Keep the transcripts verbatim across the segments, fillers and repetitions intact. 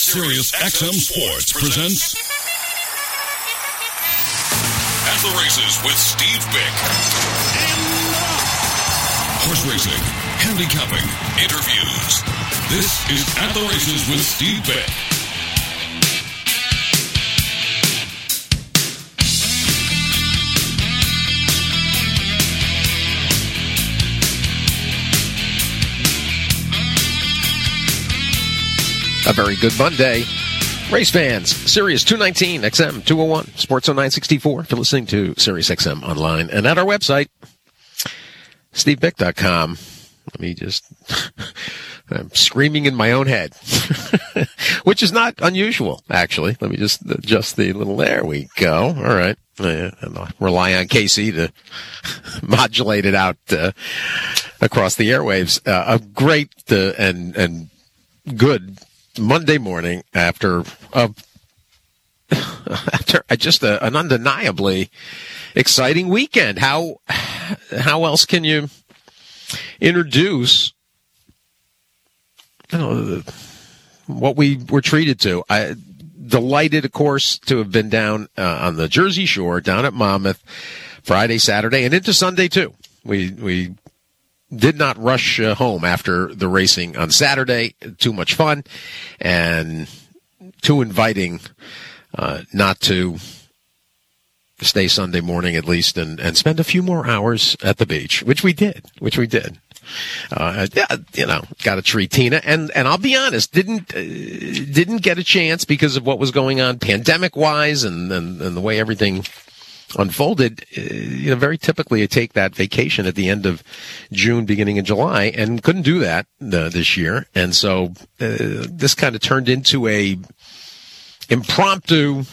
Sirius X M Sports presents At the Races with Steve Bick. Horse racing, handicapping, interviews. This is At the Races with Steve Bick. A very good Monday. Race fans, Sirius two nineteen, X M two oh one, Sports oh nine sixty-four. If you're listening to Sirius X M online and at our website, steve bick dot com. Let me just, I'm screaming in my own head, which is not unusual, actually. Let me just adjust the little, there we go. All right. And I'll rely on Casey to modulate it out uh, across the airwaves. Uh, a great uh, and, and good Monday morning after uh, after just a, an undeniably exciting weekend. How how else can you introduce you know what we were treated to? I delighted, of course, to have been down uh, on the Jersey Shore, down at Monmouth, Friday, Saturday, and into Sunday too. We we. Did not rush uh, home after the racing on Saturday. Too much fun and too inviting uh, not to stay Sunday morning at least and, and spend a few more hours at the beach, which we did, which we did. Uh, yeah, you know, got to treat Tina. And, and I'll be honest, didn't, uh, didn't get a chance because of what was going on pandemic wise and, and, and the way everything unfolded. Uh, you know, very typically I take that vacation at the end of June, beginning of July, and couldn't do that uh, this year. And so uh, this kind of turned into a impromptu,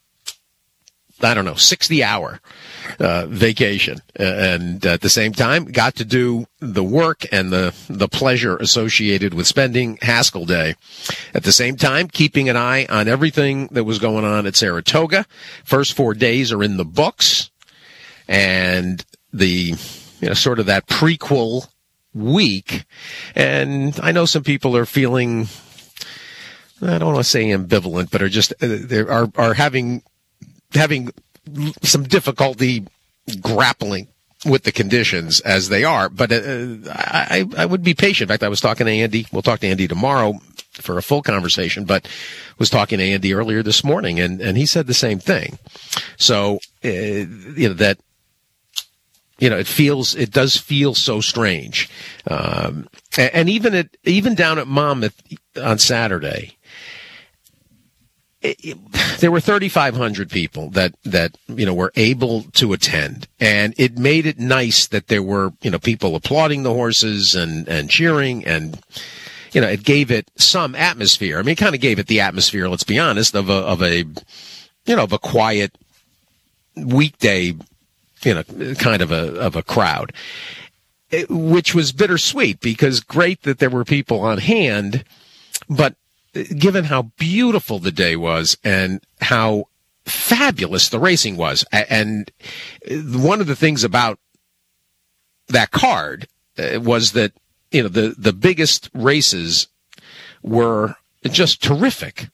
I don't know, sixty hour uh, vacation. Uh, and at the same time, got to do the work and the, the pleasure associated with spending Haskell Day. At the same time, keeping an eye on everything that was going on at Saratoga. First four days are in the books. And the, you know, sort of that prequel week. And I know some people are feeling, I don't want to say ambivalent, but are just, uh, they are, are having, having some difficulty grappling with the conditions as they are, but uh, I, I would be patient. In fact, I was talking to Andy. We'll talk to Andy tomorrow for a full conversation, but was talking to Andy earlier this morning, and, and he said the same thing. So, uh, you know, that, you know, it feels, it does feel so strange. Um, and, and even at, even down at Monmouth on Saturday, It, it, there were thirty-five hundred people that, that, you know, were able to attend, and it made it nice that there were, you know, people applauding the horses and, and cheering, and, you know, it gave it some atmosphere. I mean, it kind of gave it the atmosphere, let's be honest, of a, of a, you know, of a quiet weekday, you know, kind of a, of a crowd, it, which was bittersweet because great that there were people on hand, but given how beautiful the day was and how fabulous the racing was. And one of the things about that card was that, you know, the, the biggest races were just terrific.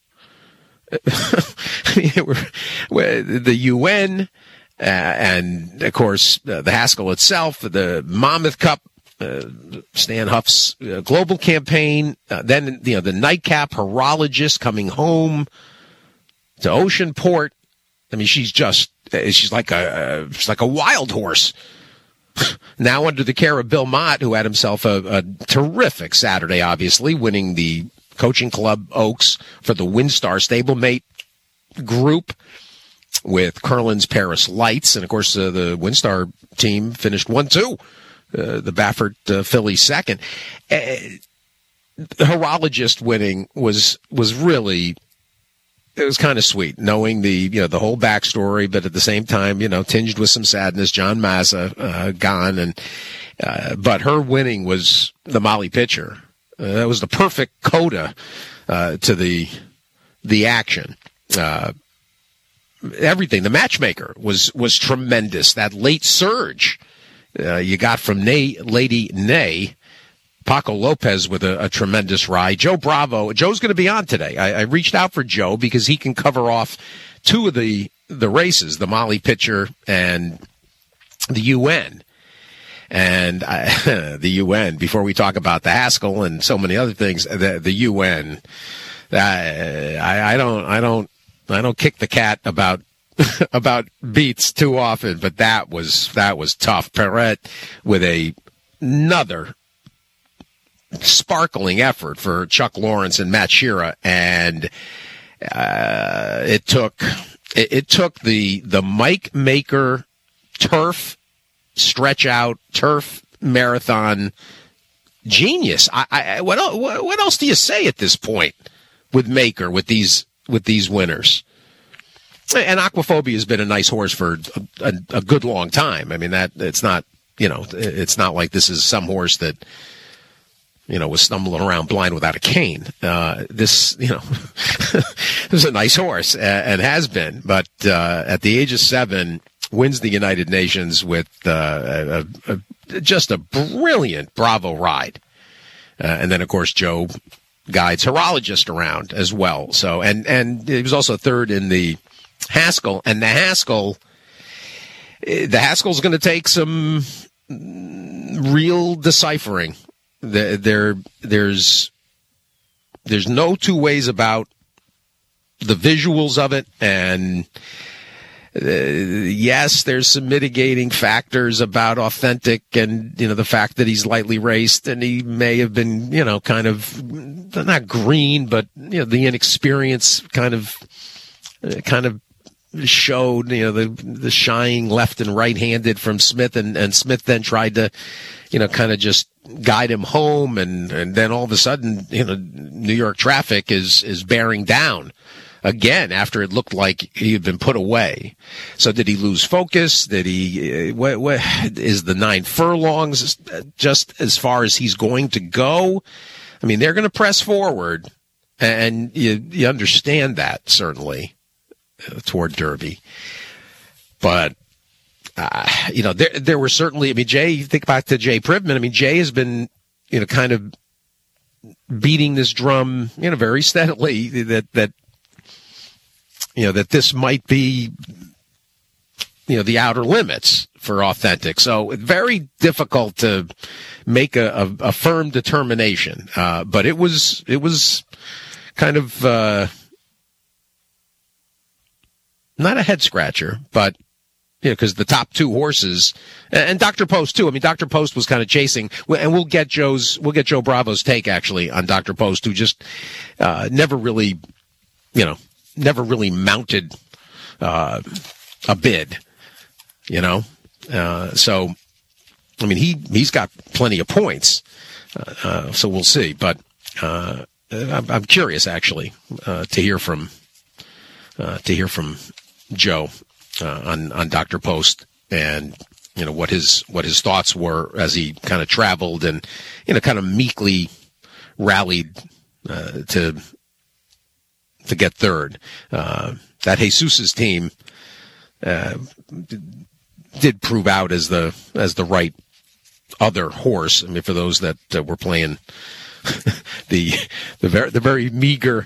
The U N, uh, and of course, uh, the Haskell itself, the Monmouth Cup, Uh, Stan Huff's uh, global campaign, uh, then, you know, the nightcap horologist coming home to Oceanport. I mean, she's just, uh, she's like a, uh, she's like a wild horse. Now under the care of Bill Mott, who had himself a, a terrific Saturday, obviously, winning the Coaching Club Oaks for the WinStar stablemate group with Curlin's Paris Lights. And of course, uh, the WinStar team finished one two. Uh, the Baffert uh, filly second. Uh, the horologist winning was was really, it was kind of sweet, knowing the, you know, the whole backstory, but at the same time, you know, tinged with some sadness. John Mazza uh, gone, and uh, but her winning was the Molly Pitcher. Uh, that was the perfect coda uh, to the the action. Uh, everything. The matchmaker was was tremendous. That late surge Uh, you got from Nay, Lady Nay Paco Lopez with a, a tremendous ride. Joe Bravo. Joe's going to be on today. I, I reached out for Joe because he can cover off two of the, the races, the Molly Pitcher and the U N. And I, the U N, before we talk about the Haskell and so many other things, the, the U N, I, I don't, I don't, I don't kick the cat about about beats too often, but that was that was tough. Perret with a another sparkling effort for Chuck Lawrence and Matt Shearer, and uh, it took it, it took the the Mike Maker turf stretch out turf marathon genius. I, I what else, what else do you say at this point with Maker with these with these winners? And Aquaphobia has been a nice horse for a, a, a good long time. I mean, that it's not, you know, it's not like this is some horse that, you know, was stumbling around blind without a cane. Uh, this, you know, this is a nice horse and has been, but uh, at the age of seven, wins the United Nations with uh, a, a, just a brilliant Bravo ride. Uh, and then, of course, Joe guides Horologist around as well. So, and, and he was also third in the Haskell, and the Haskell, the Haskell's going to take some real deciphering. The, there, there's, there's no two ways about the visuals of it, and uh, yes, there's some mitigating factors about Authentic, and you know the fact that he's lightly raced, and he may have been, you know, kind of not green, but you know the inexperience kind of, uh, kind of. showed, you know, the the shying left and right-handed from Smith, and, and Smith then tried to, you know, kind of just guide him home, and, and then all of a sudden, you know, New York traffic is, is bearing down again after it looked like he had been put away. So did he lose focus? Did he, uh, what, what, is the nine furlongs just as far as he's going to go? I mean, they're going to press forward, and you, you understand that, certainly. Toward Derby, but uh, you know there there were certainly. I mean, Jay. You think back to Jay Privman. I mean, Jay has been you know kind of beating this drum you know very steadily that that you know that this might be you know the outer limits for Authentic. So very difficult to make a, a, a firm determination. Uh, but it was it was kind of. Uh, Not a head scratcher, but you know, because the top two horses and Doctor Post too. I mean, Doctor Post was kind of chasing, and we'll get Joe's, we'll get Joe Bravo's take actually on Doctor Post, who just uh, never really, you know, never really mounted uh, a bid, you know. Uh, so, I mean, he he's got plenty of points, uh, uh, so we'll see. But uh, I'm, I'm curious actually uh, to hear from uh, to hear from. Joe uh, on on Doctor Post, and you know what his what his thoughts were as he kind of traveled and you know kind of meekly rallied uh, to to get third. Uh, that Jesus's team uh, did prove out as the as the right other horse. I mean, for those that uh, were playing the the very the very meager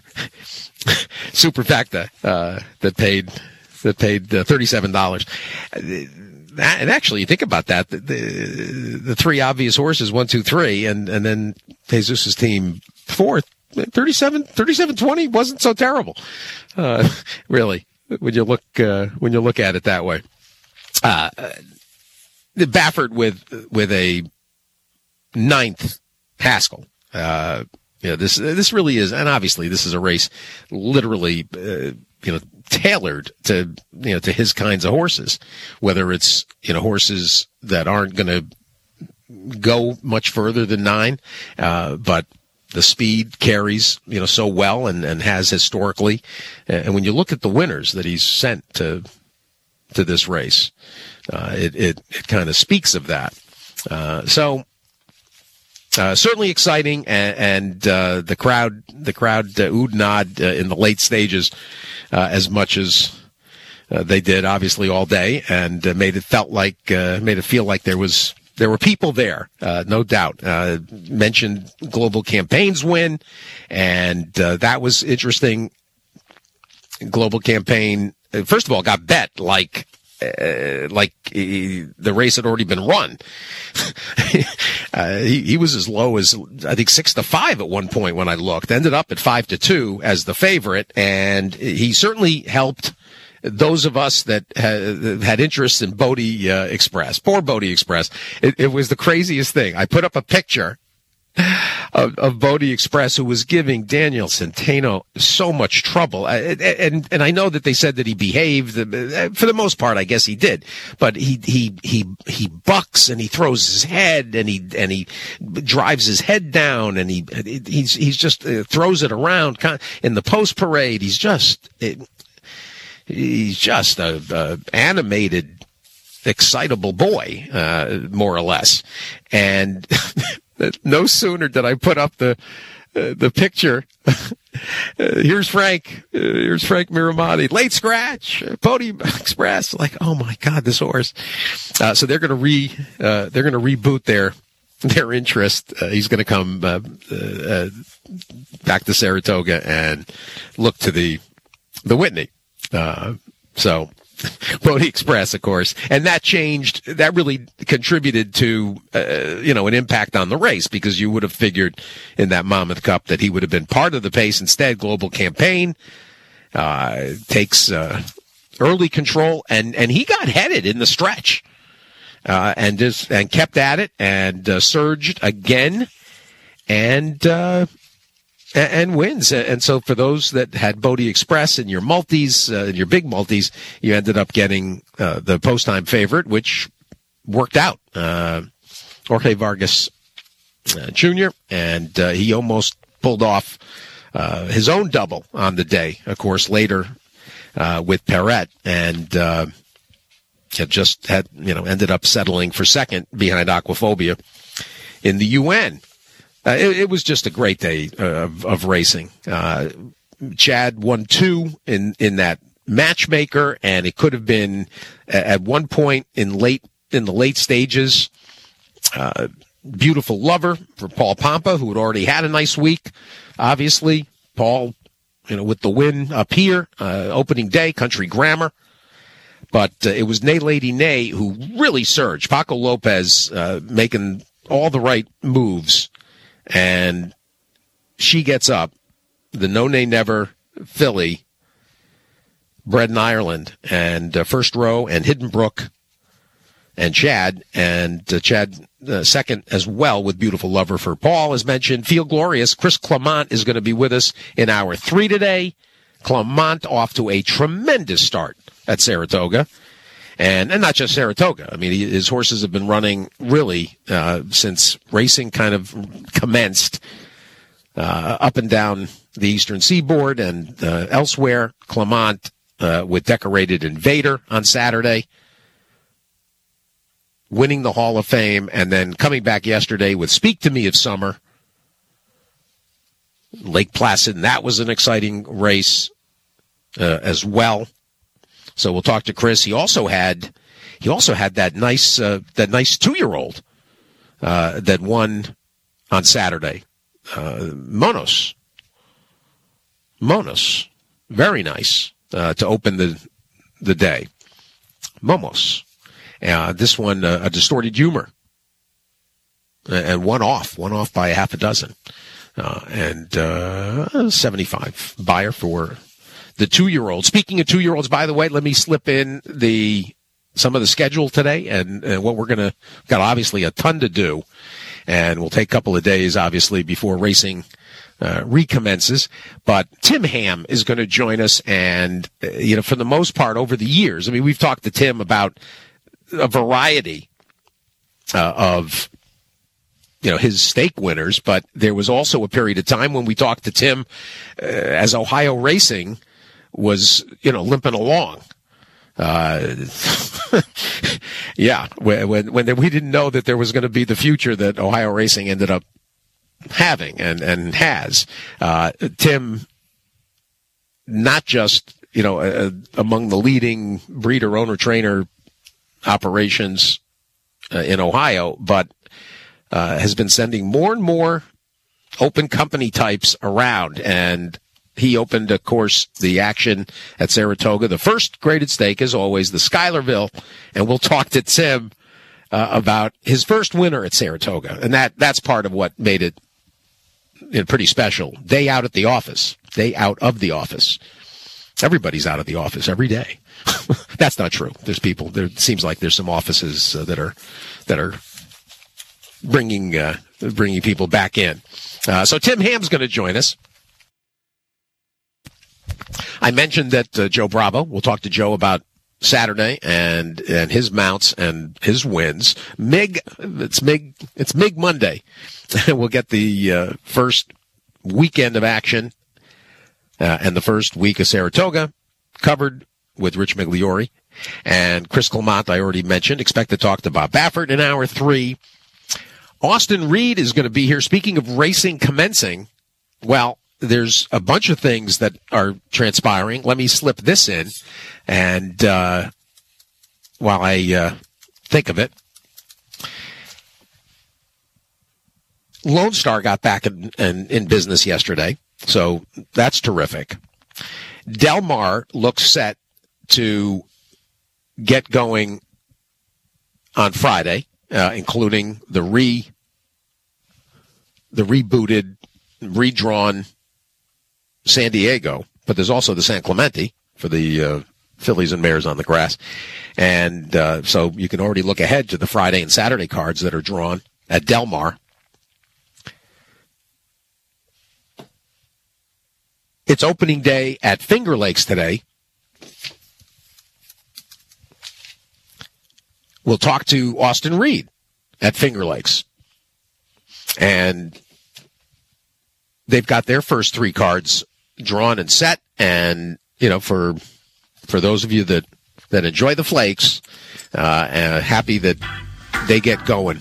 Superfecta uh, that paid. That paid uh, thirty-seven dollars. And actually, you think about that, the, the, the three obvious horses, one, two, three, and, and then Jesus' team fourth, thirty-seven, thirty-seven twenty wasn't so terrible, uh, really, when you look, uh, when you look at it that way. Uh, Baffert with, with a ninth Haskell. Uh, you know, this, this really is, and obviously this is a race literally, uh, you know, tailored to, you know, to his kinds of horses, whether it's, you know, horses that aren't going to go much further than nine, uh, but the speed carries, you know, so well and, and has historically. And when you look at the winners that he's sent to, to this race, uh, it, it, it kind of speaks of that. Uh, so, Uh, certainly exciting, and, and uh, the crowd, the crowd uh, oohed and ahed uh, in the late stages uh, as much as uh, they did, obviously all day, and uh, made it felt like, uh, made it feel like there was there were people there, uh, no doubt. Uh, mentioned Global Campaigns win, and uh, that was interesting. Global Campaign, first of all, got bet like uh, like uh, the race had already been run. uh, he, he was as low as, I think, six to five at one point when I looked. Ended up at five to two as the favorite, and he certainly helped those of us that had, had interest in Bodie uh, Express. Poor Bodie Express. It, it was the craziest thing. I put up a picture of, of Bodie Express, who was giving Daniel Centeno so much trouble. And, and, and I know that they said that he behaved. For the most part, I guess he did. But he, he, he, he bucks and he throws his head and he, and he drives his head down and he, he's, he's just uh, throws it around in the post parade. He's just, it, he's just a, a animated, excitable boy, uh, more or less. And no sooner did I put up the uh, the picture. uh, here's Frank. Uh, here's Frank Miramati. Late scratch. Bodie Express. Like, oh my God, this horse. Uh, so they're going to re uh, they're going to reboot their their interest. Uh, he's going to come uh, uh, back to Saratoga and look to the the Whitney. Uh, so. Bodie Express, of course, and that changed, that really contributed to, uh, you know, an impact on the race, because you would have figured in that Monmouth Cup that he would have been part of the pace. Instead, Global Campaign, uh, takes, uh, early control, and, and he got headed in the stretch, uh, and just, and kept at it, and, uh, surged again, and, uh, and wins. And so for those that had Bodie Express in your multis, uh, your big multis, you ended up getting uh, the post-time favorite, which worked out. Uh, Jorge Vargas uh, Junior, and uh, he almost pulled off uh, his own double on the day, of course, later uh, with Perret, and uh, it just had, you know, ended up settling for second behind Aquaphobia in the U N. Uh, it, it was just a great day uh, of, of racing. Uh, Chad won two in, in that matchmaker, and it could have been at one point in late in the late stages. Uh, Beautiful Lover for Paul Pompa, who had already had a nice week. Obviously, Paul, you know, with the win up here, uh, opening day, Country Grammar. But uh, it was Nay Lady Nay who really surged. Paco Lopez uh, making all the right moves. And she gets up, the No Nay Never filly, bred in Ireland, and uh, First Row and Hidden Brook and Chad, and uh, Chad uh, second as well with Beautiful Lover for Paul, as mentioned. Feel Glorious. Chris Clement is going to be with us in hour three today. Clement off to a tremendous start at Saratoga. And, and not just Saratoga. I mean, he, his horses have been running really uh, since racing kind of commenced uh, up and down the eastern seaboard and uh, elsewhere. Clement uh, with Decorated Invader on Saturday, winning the Hall of Fame, and then coming back yesterday with Speak to Me of Summer. Lake Placid, and that was an exciting race uh, as well. So we'll talk to Chris. He also had, he also had that nice, uh, that nice two-year-old uh, that won on Saturday. Uh, Monos, Monos, very nice uh, to open the the day. Momos, uh, this one uh, a distorted humor, and one off, one off by a half a dozen, uh, and uh, seventy-five buyer for the two-year-old. Speaking of two-year-olds, by the way, let me slip in the some of the schedule today and, and what we're going to got. Obviously, a ton to do, and we'll take a couple of days, obviously, before racing uh, recommences. But Tim Ham is going to join us, and uh, you know, for the most part, over the years, I mean, we've talked to Tim about a variety uh, of you know his stake winners, but there was also a period of time when we talked to Tim uh, as Ohio Racing was, you know, limping along. Uh, yeah, when, when we didn't know that there was going to be the future that Ohio Racing ended up having and, and has. Uh, Tim, not just, you know, uh, among the leading breeder, owner, trainer operations uh, in Ohio, but uh, has been sending more and more open company types around. And he opened, of course, the action at Saratoga. The first graded stake is always the Schuylerville, and we'll talk to Tim uh, about his first winner at Saratoga, and that that's part of what made it, you know, pretty special. Day out at the office, day out of the office. Everybody's out of the office every day. That's not true. There's people. There seems like there's some offices uh, that are that are bringing uh, bringing people back in. Uh, so Tim Ham's going to join us. I mentioned that uh, Joe Bravo. We'll talk to Joe about Saturday and and his mounts and his wins. Mig, it's Mig, it's Mig Monday. We'll get the uh, first weekend of action uh, and the first week of Saratoga covered with Rich Migliori and Chris Clement. I already mentioned. Expect to talk to Bob Baffert in hour three. Austin Reed is going to be here. Speaking of racing commencing, well, there's a bunch of things that are transpiring. Let me slip this in, and uh, while I uh, think of it, Lone Star got back in, in, in business yesterday, so that's terrific. Del Mar looks set to get going on Friday, uh, including the re the rebooted, redrawn San Diego, but there's also the San Clemente for the uh, Phillies and Mares on the grass. And uh, so you can already look ahead to the Friday and Saturday cards that are drawn at Del Mar. It's opening day at Finger Lakes today. We'll talk to Austin Reed at Finger Lakes. And they've got their first three cards drawn and set. And, you know, for for those of you that, that enjoy the flakes, uh, uh, happy that they get going.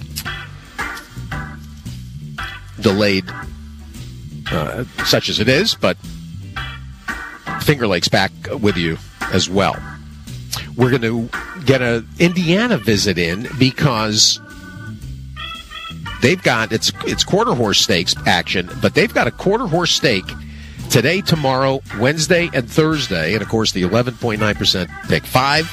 Delayed, uh, such as it is, but Finger Lakes back with you as well. We're going to get an Indiana visit in because they've got, it's it's quarter horse stakes action, but they've got a quarter horse stake today, tomorrow, Wednesday, and Thursday. And, of course, the eleven point nine percent pick five.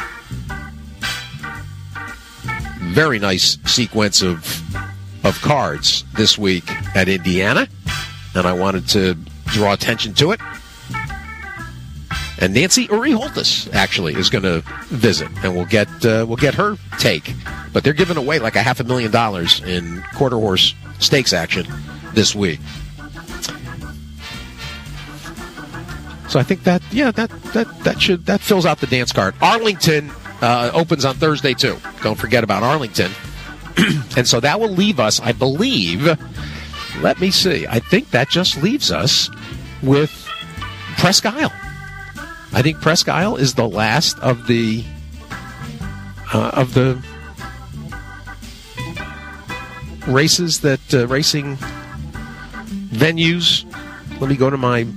Very nice sequence of of cards this week at Indiana, and I wanted to draw attention to it. And Nancy Uriholtis actually is going to visit, and we'll get uh, we'll get her take. But they're giving away like a half a million dollars in quarter horse stakes action this week. So I think that yeah that that that should that fills out the dance card. Arlington uh, opens on Thursday too. Don't forget about Arlington. And so that will leave us, I believe. Let me see. I think that just leaves us with Presque Isle. I think Presque Isle is the last of the uh, of the races that uh, racing venues. Let me go to my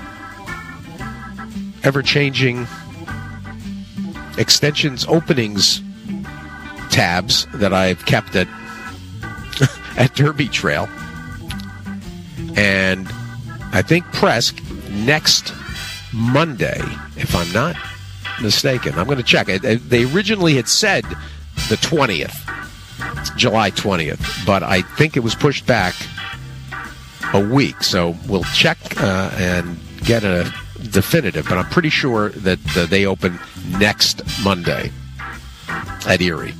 ever-changing extensions openings tabs that I've kept at at Derby Trail, and I think Presque next Monday, if I'm not mistaken. I'm going to check. They originally had said the twentieth, July twentieth, but I think it was pushed back a week. So we'll check uh, and get a definitive, but I'm pretty sure that uh, they open next Monday at Erie,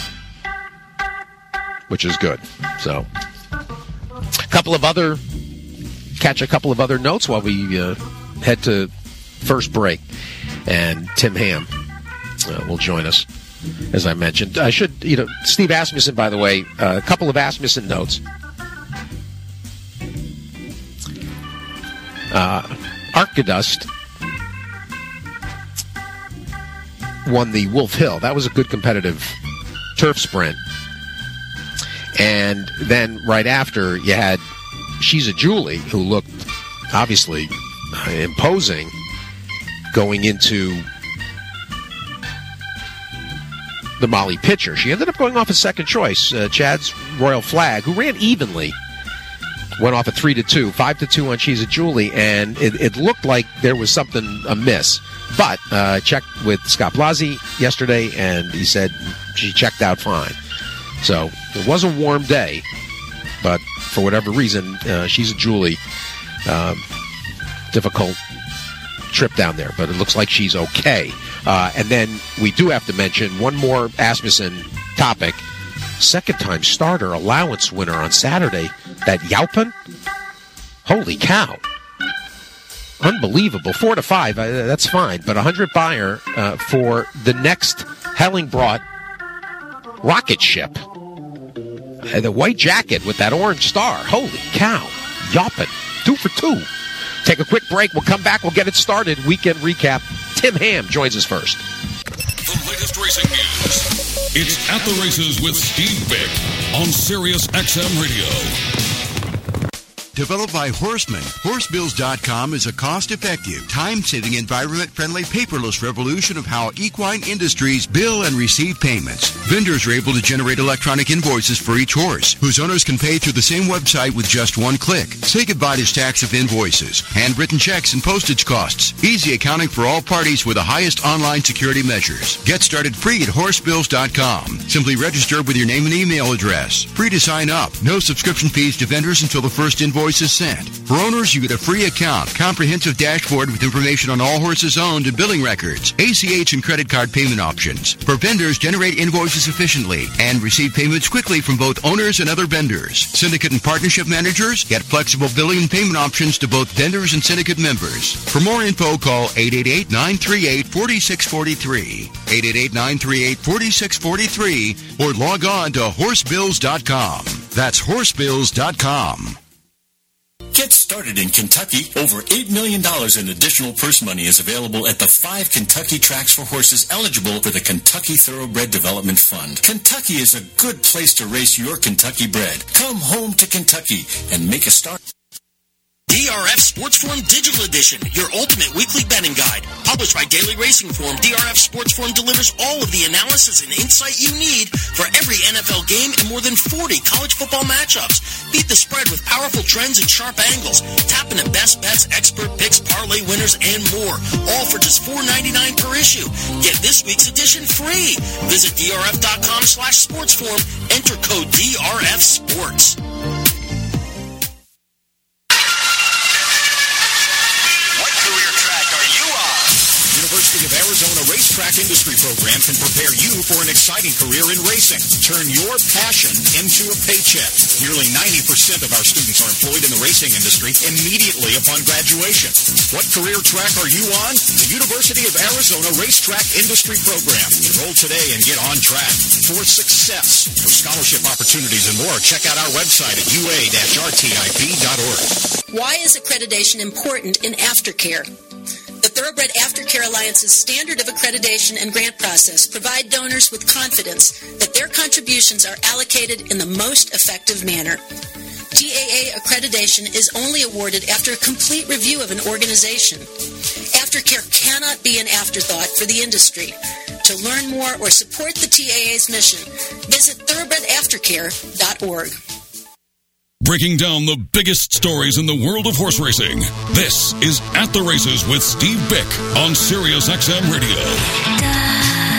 which is good. So a couple of other, catch a couple of other notes while we uh, head to first break, and Tim Ham uh, will join us, as I mentioned. I should, you know, Steve Asmussen, by the way, uh, a couple of Asmussen notes. Uh, Arcadust won the Wolf Hill. That was a good competitive turf sprint. And then right after, you had She's a Julie, who looked obviously uh, imposing going into the Molly pitcher. She ended up going off as second choice. Uh, Chad's Royal Flag, who ran evenly, went off at three to two, five to two on She's a Julie, and it, it looked like there was something amiss. But uh, I checked with Scott Blasi yesterday, and he said she checked out fine. So it was a warm day, but for whatever reason, uh, She's a Julie. Um, difficult trip down there, but it looks like she's okay. Uh, and then we do have to mention one more Asmussen topic. Second-time starter allowance winner on Saturday, that Yaupin. Holy cow. Unbelievable. Four to five, uh, that's fine. But one hundred buyer uh, for the next Hellingbrought rocket ship. Uh, the white jacket with that orange star. Holy cow. Yaupin. Two for two. Take a quick break. We'll come back. We'll get it started. Weekend recap. Tim Ham joins us first. The latest racing news. It's At the Races with Steve Bick on Sirius X M Radio. Developed by Horseman, Horsebills dot com is a cost-effective, time-saving, environment-friendly, paperless revolution of how equine industries bill and receive payments. Vendors are able to generate electronic invoices for each horse, whose owners can pay through the same website with just one click. Say goodbye to stacks of invoices, handwritten checks, and postage costs. Easy accounting for all parties with the highest online security measures. Get started free at Horsebills dot com. Simply register with your name and email address. Free to sign up. No subscription fees to vendors until the first invoice is sent. For owners, you get a free account, comprehensive dashboard with information on all horses owned and billing records, A C H and credit card payment options. For vendors, generate invoices efficiently and receive payments quickly from both owners and other vendors. Syndicate and partnership managers get flexible billing and payment options to both vendors and syndicate members. For more info, call eight eight eight, nine three eight, four six four three, eight eight eight, nine three eight, four six four three, or log on to Horsebills dot com. That's Horsebills dot com. Get started in Kentucky. Over eight million dollars in additional purse money is available at the five Kentucky tracks for horses eligible for the Kentucky Thoroughbred Development Fund. Kentucky is a good place to race your Kentucky bred. Come home to Kentucky and make a start. D R F Sports Forum Digital Edition, your ultimate weekly betting guide. Published by Daily Racing Form, D R F Sports Forum delivers all of the analysis and insight you need for every N F L game and more than forty college football matchups. Beat the spread with powerful trends and sharp angles. Tap into best bets, expert picks, parlay winners, and more. All for just four ninety-nine per issue. Get this week's edition free. Visit D R F dot com slash sports forum. Enter code D R F Sports. University of Arizona Racetrack Industry Program can prepare you for an exciting career in racing. Turn your passion into a paycheck. Nearly ninety percent of our students are employed in the racing industry immediately upon graduation. What career track are you on? The University of Arizona Racetrack Industry Program. Enroll today and get on track for success. For scholarship opportunities and more, check out our website at U A R T I P dot org. Why is accreditation important in aftercare? The Thoroughbred Aftercare Alliance's standard of accreditation and grant process provide donors with confidence that their contributions are allocated in the most effective manner. T A A accreditation is only awarded after a complete review of an organization. Aftercare cannot be an afterthought for the industry. To learn more or support the T A A's mission, visit thoroughbred aftercare dot org. Breaking down the biggest stories in the world of horse racing. This is At the Races with Steve Bick on Sirius X M Radio.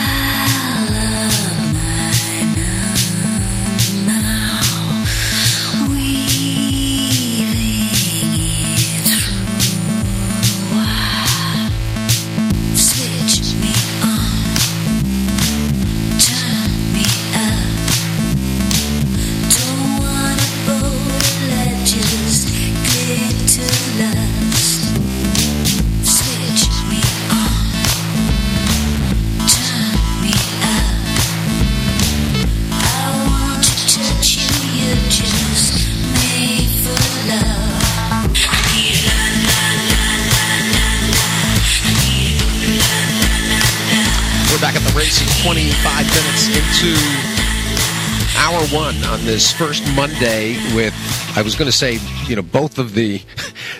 twenty-five minutes into hour one on this first Monday with, I was going to say, you know, both of the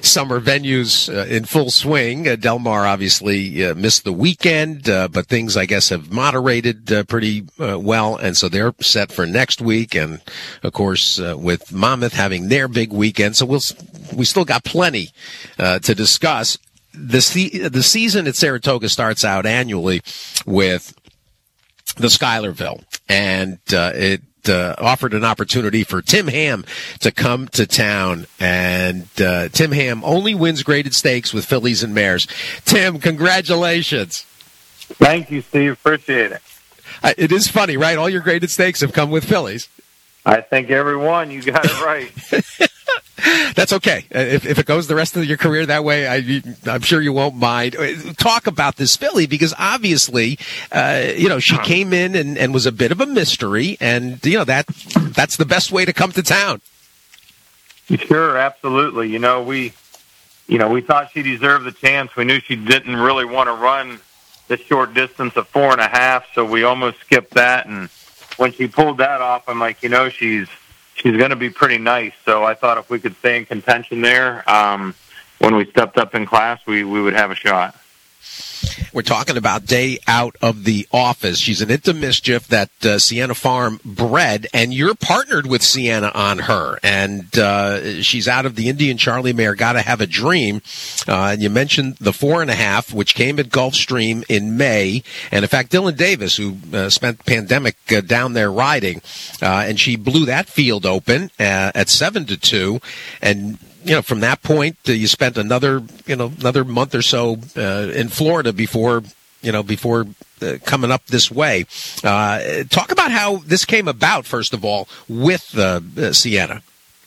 summer venues uh, in full swing. Uh, Del Mar obviously uh, missed the weekend, uh, but things, I guess, have moderated uh, pretty uh, well, and so they're set for next week. And, of course, uh, with Monmouth having their big weekend, so we'll we still got plenty uh, to discuss. The, se- the season at Saratoga starts out annually with the Schuylerville, and uh, it uh, offered an opportunity for Tim Ham to come to town, and uh, Tim Ham only wins graded stakes with fillies and mares. Tim, congratulations. Thank you, Steve. Appreciate it. Uh, it is funny, right? All your graded stakes have come with fillies. I think every one, you got it right. That's okay. If, if it goes the rest of your career that way, I, I'm sure you won't mind. Talk about this filly, because obviously, uh, you know, she came in and, and was a bit of a mystery, and, you know, that that's the best way to come to town. Sure, absolutely. You know, we, you know, we thought she deserved the chance. We knew she didn't really want to run the short distance of four and a half, so we almost skipped that. And when she pulled that off, I'm like, you know, she's she's going to be pretty nice. So I thought if we could stay in contention there, um, when we stepped up in class, we, we would have a shot. We're talking about Day Out of the Office. She's an Into Mischief that uh, Sienna Farm bred, and you're partnered with Sienna on her. And uh, she's out of the Indian Charlie mare, Gotta Have a Dream. Uh, and you mentioned the four and a half, which came at Gulfstream in May. And in fact, Dylan Davis, who uh, spent the pandemic uh, down there riding, uh, and she blew that field open uh, at seven to two. And you know, from that point, uh, you spent another, you know, another month or so uh, in Florida before, you know, before uh, coming up this way. Uh, talk about how this came about, first of all, with uh, uh, Sienna.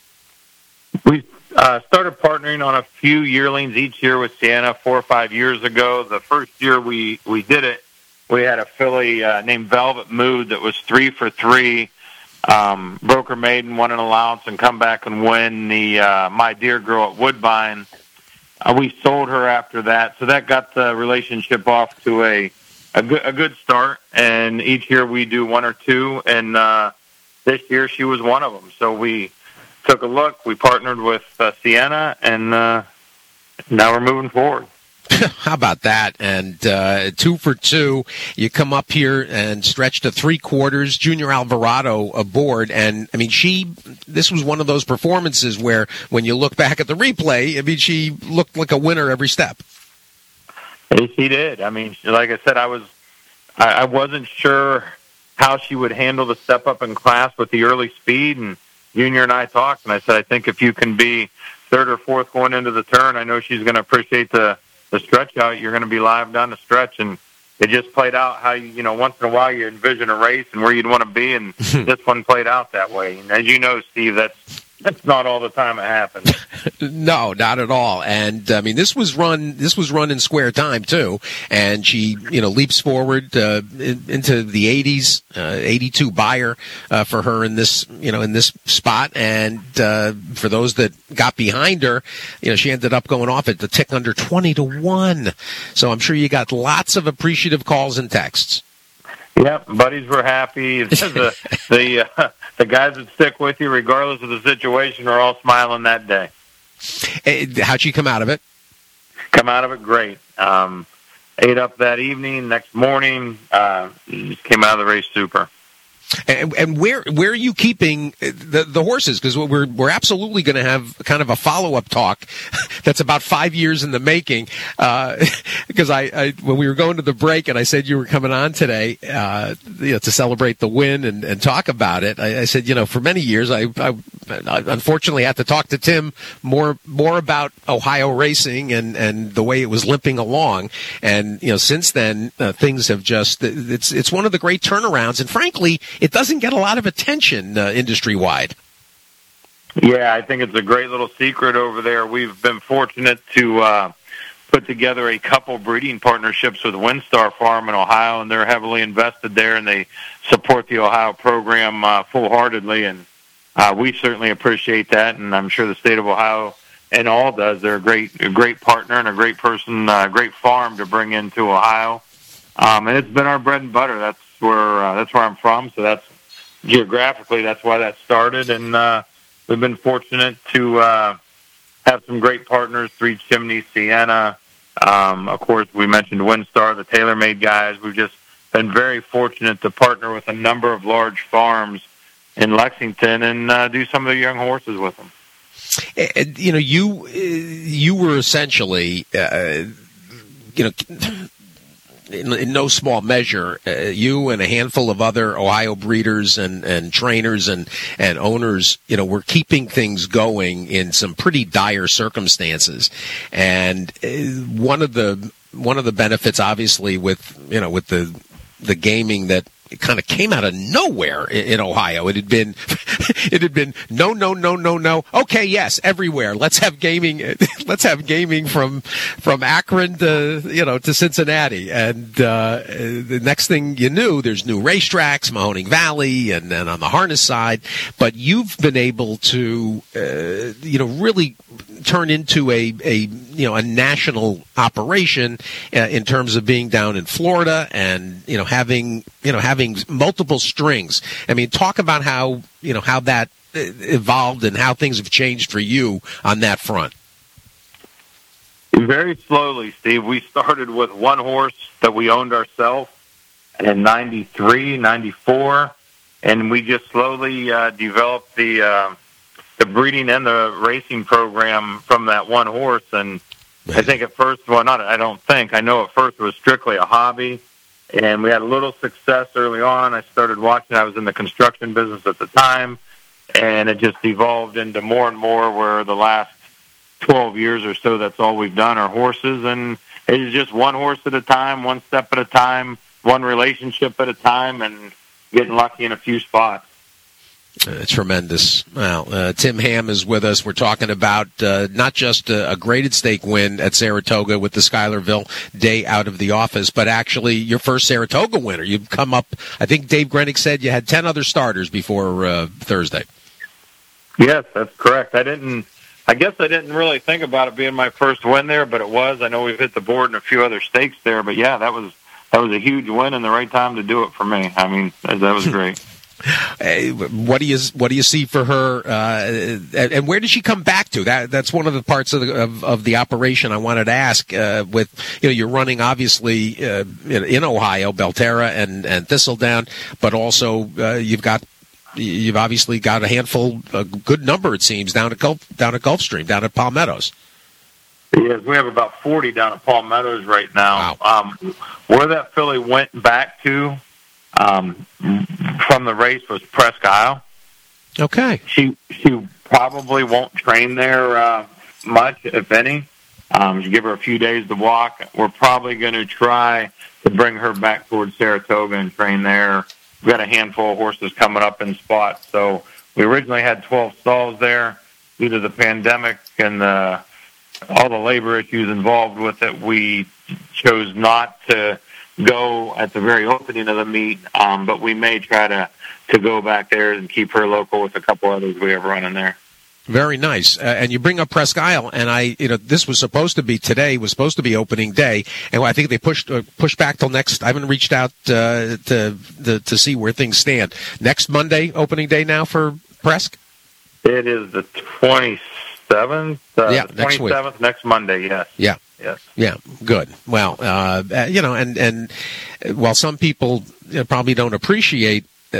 We uh, started partnering on a few yearlings each year with Sienna four or five years ago. The first year we, we did it, we had a filly uh, named Velvet Mood that was three for three. Um, Broker Maiden, won an allowance, and come back and win the uh, My Dear Girl at Woodbine. Uh, we sold her after that, so that got the relationship off to a a good, a good start. And each year we do one or two, and uh, this year she was one of them. So we took a look, we partnered with uh, Sienna, and uh, now we're moving forward. How about that? And uh, two for two, you come up here and stretch to three quarters. Junior Alvarado aboard, and I mean, she. This was one of those performances where, when you look back at the replay, I mean, she looked like a winner every step. She did. I mean, like I said, I was, I, I wasn't sure how she would handle the step up in class with the early speed, and Junior and I talked, and I said, I think if you can be third or fourth going into the turn, I know she's going to appreciate the. the stretch out. You're going to be live down the stretch, and it just played out how you, you know, once in a while you envision a race and where you'd want to be, and this one played out that way. And as you know, Steve, that's that's not all the time it happens. No, not at all. And I mean, this was run. This was run in square time too. And she, you know, leaps forward uh, in, into the eighties, uh, eighty-two buyer uh, for her in this, you know, in this spot. And uh, for those that got behind her, you know, she ended up going off at the tick under twenty to one. So I'm sure you got lots of appreciative calls and texts. Yep, buddies were happy. the the, uh, the guys that stick with you, regardless of the situation, are all smiling that day. How'd she come out of it? Come out of it great. Um, ate up that evening. Next morning, uh, just came out of the race super. And, and where where are you keeping the the horses? Because we're we're absolutely going to have kind of a follow up talk that's about five years in the making. Because uh, I, I when we were going to the break and I said you were coming on today, uh, you know, to celebrate the win and, and talk about it. I, I said, you know, for many years I, I, I unfortunately had to talk to Tim more more about Ohio racing and, and the way it was limping along. And you know, since then uh, things have just it's it's one of the great turnarounds. And frankly, it doesn't get a lot of attention uh, industry-wide. Yeah, I think it's a great little secret over there. We've been fortunate to uh, put together a couple breeding partnerships with Windstar Farm in Ohio, and they're heavily invested there, and they support the Ohio program uh, full-heartedly, and uh, we certainly appreciate that, and I'm sure the state of Ohio and all does. They're a great, a great partner and a great person, a uh, great farm to bring into Ohio, um, and it's been our bread and butter. That's where uh, that's where I'm from, so that's geographically that's why that started, and uh, we've been fortunate to uh, have some great partners, Three Chimneys, Sienna. Um, of course, we mentioned WinStar, the TaylorMade guys. We've just been very fortunate to partner with a number of large farms in Lexington and uh, do some of the young horses with them. And, you know, you you were essentially, uh, you know, in, in no small measure, uh, you and a handful of other Ohio breeders and, and trainers and, and owners, you know, were keeping things going in some pretty dire circumstances. And uh, one of the one of the benefits, obviously, with you know with the the gaming that it kind of came out of nowhere in, in Ohio. It had been, it had been no, no, no, no, no. Okay, yes, everywhere. Let's have gaming. Let's have gaming from from Akron to you know to Cincinnati. And uh, the next thing you knew, there's new racetracks, Mahoning Valley, and then on the harness side. But you've been able to, uh, you know, really turn into a a you know a national operation uh, in terms of being down in Florida and you know having you know having multiple strings. I mean, talk about how you know how that evolved and how things have changed for you on that front. Very slowly, Steve. We started with one horse that we owned ourselves in ninety-three, ninety-four, and we just slowly uh, developed the uh, the breeding and the racing program from that one horse. And I think at first, well, not I don't think, I know at first it was strictly a hobby. And we had a little success early on. I started watching. I was in the construction business at the time, and it just evolved into more and more where the last twelve years or so, that's all we've done are horses. And it is just one horse at a time, one step at a time, one relationship at a time, and getting lucky in a few spots. Uh, tremendous. Well, uh, Tim Ham is with us. We're talking about uh, not just a, a graded stake win at Saratoga with the Schuylerville day out of the office, but actually your first Saratoga winner. You've come up, I think Dave Grenick said you had ten other starters before uh, Thursday. Yes, that's correct. I didn't, I guess I didn't really think about it being my first win there, but it was. I know we've hit the board in a few other stakes there, but yeah, that was, that was a huge win and the right time to do it for me. I mean, that was great. Hey, what do you what do you see for her, uh, and, and where did she come back to? That that's one of the parts of the of, of the operation I wanted to ask. Uh, with you know, you're running obviously uh, in, in Ohio, Belterra and and Thistledown, but also uh, you've got you've obviously got a handful, a good number it seems down at Gulf down at Gulfstream, down at Palmettos. Yes, we have about forty down at Palmettos right now. Wow. Um, where that filly went back to. Um, from the race was Presque Isle. Okay. She she probably won't train there uh, much, if any. Um, you give her a few days to walk. We're probably going to try to bring her back towards Saratoga and train there. We've got a handful of horses coming up in spots. So we originally had twelve stalls there. Due to the pandemic and the, all the labor issues involved with it, we chose not to go at the very opening of the meet, um, but we may try to, to go back there and keep her local with a couple others we have running there. Very nice. Uh, and you bring up Presque Isle, and I, you know, this was supposed to be today, was supposed to be opening day, and I think they pushed uh, pushed back till next. I haven't reached out uh, to, to to see where things stand. Next Monday, opening day now for Presque? It is the twenty-seventh. Uh, yeah, the next twenty-seventh, week. Next Monday, yes. Yeah. Yes. Yeah, good. Well, uh, you know, and, and while some people you know, probably don't appreciate uh,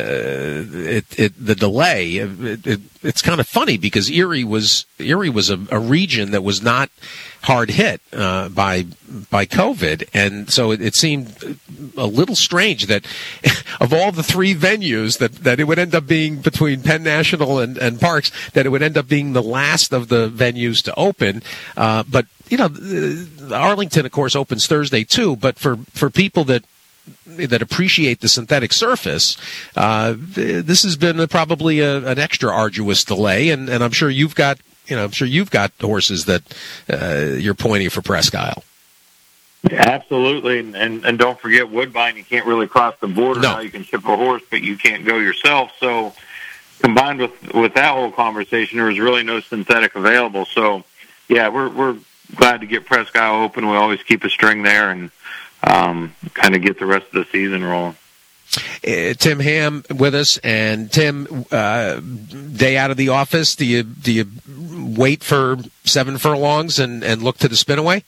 it, it, the delay, it, it, it's kind of funny because Erie was Erie was a, a region that was not hard hit uh, by by COVID, and so it, it seemed a little strange that of all the three venues that, that it would end up being between Penn National and, and Parks, that it would end up being the last of the venues to open. Uh, but you know, Arlington, of course, opens Thursday too. But for, for people that that appreciate the synthetic surface, uh, this has been probably a, an extra arduous delay, and, and I'm sure you've got. You know, I'm sure you've got horses that uh, you're pointing for Presque Isle. Yeah, absolutely, and, and and don't forget Woodbine. You can't really cross the border no. now. You can ship a horse, but you can't go yourself. So, combined with with that whole conversation, there was really no synthetic available. So, yeah, we're we're glad to get Presque Isle open. We always keep a string there and um, kind of get the rest of the season rolling. uh, Tim Ham with us. And Tim, uh, day out of the office, do you do you wait for seven furlongs and, and look to the spinaway?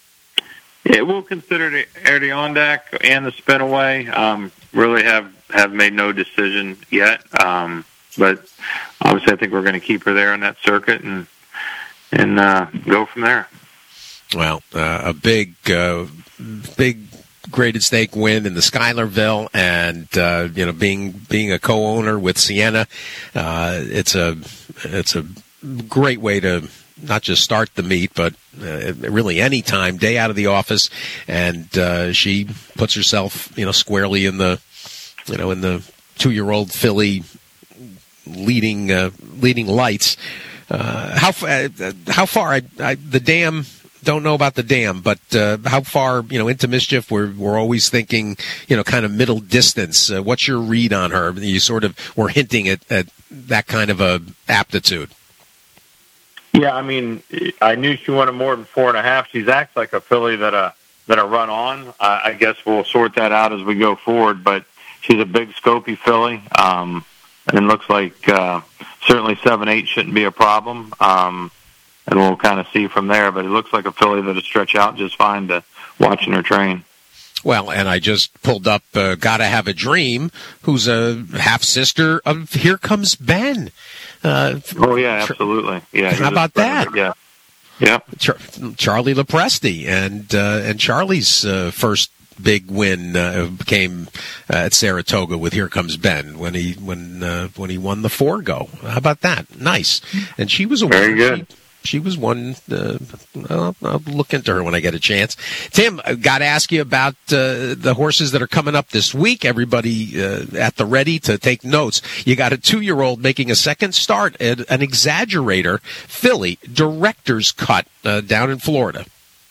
Yeah, we'll consider the Adirondack and the spinaway. Um, really have, have made no decision yet. Um, but obviously I think we're going to keep her there on that circuit and and uh, go from there. Well, uh, a big, uh, big graded stake win in the Schuylerville, and uh, you know, being being a co-owner with Sienna, uh, it's a it's a great way to not just start the meet, but uh, really any time, day out of the office, and uh, she puts herself, you know, squarely in the, you know, in the two-year-old filly leading uh, leading lights. Uh, how uh, how far? I, I, the dam. Don't know about the dam, but uh, how far? You know, into Mischief. We're we're always thinking, you know, kind of middle distance. Uh, what's your read on her? You sort of were hinting at, at that kind of a aptitude. Yeah, I mean, I knew she wanted more than four and a half. She's acts like a filly that a that a run on. Uh, I guess we'll sort that out as we go forward. But she's a big, scopy filly, um, and it looks like uh, certainly seven eight shouldn't be a problem. Um, and we'll kind of see from there. But it looks like a filly that'll stretch out just fine to watching her train. Well, and I just pulled up uh, Gotta Have a Dream, who's a half-sister of Here Comes Ben. Uh, oh, yeah, absolutely. Yeah. How about that? Yeah. Yeah. Char- Charlie Lepresti, and uh, and Charlie's uh, first big win uh, came uh, at Saratoga with Here Comes Ben when he when uh, when he won the Forgo. How about that? Nice. And she was a very good. She, She was one. Uh, I'll, I'll look into her when I get a chance. Tim, I got to ask you about uh, the horses that are coming up this week. Everybody uh, at the ready to take notes. You got a two-year-old making a second start at an Exaggerator filly Director's Cut uh, down in Florida.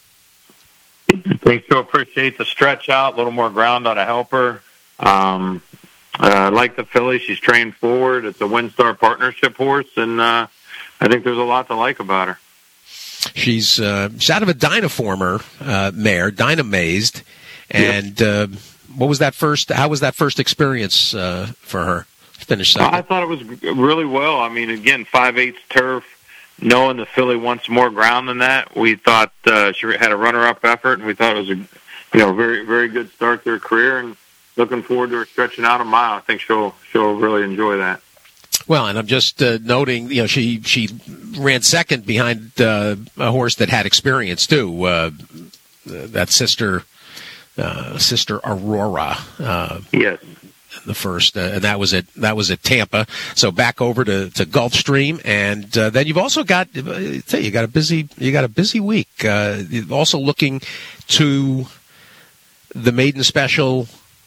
I think she'll appreciate the stretch out, a little more ground on a helper. Um, uh, I like the filly. She's trained forward. It's a WinStar partnership horse, and uh, I think there's a lot to like about her. She's, uh, she's out of a Dynaformer uh, mare, Dynamazed, and uh, what was that first? How was that first experience uh, for her? Finish second. I thought it was really well. I mean, again, five eighths turf. Knowing the filly wants more ground than that, we thought uh, she had a runner-up effort, and we thought it was a, you know, very very good start to her career. And looking forward to her stretching out a mile. I think she'll she'll really enjoy that. Well, and I'm just uh, noting, you know, she she ran second behind uh, a horse that had experience too. Uh, that sister, uh, sister Aurora. Uh, yes. The first, uh, and that was at that was at Tampa. So back over to, to Gulfstream, and uh, then you've also got uh, you got a busy you got a busy week. Uh, also looking to the maiden special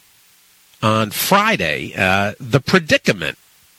on Friday, uh, the Predicament.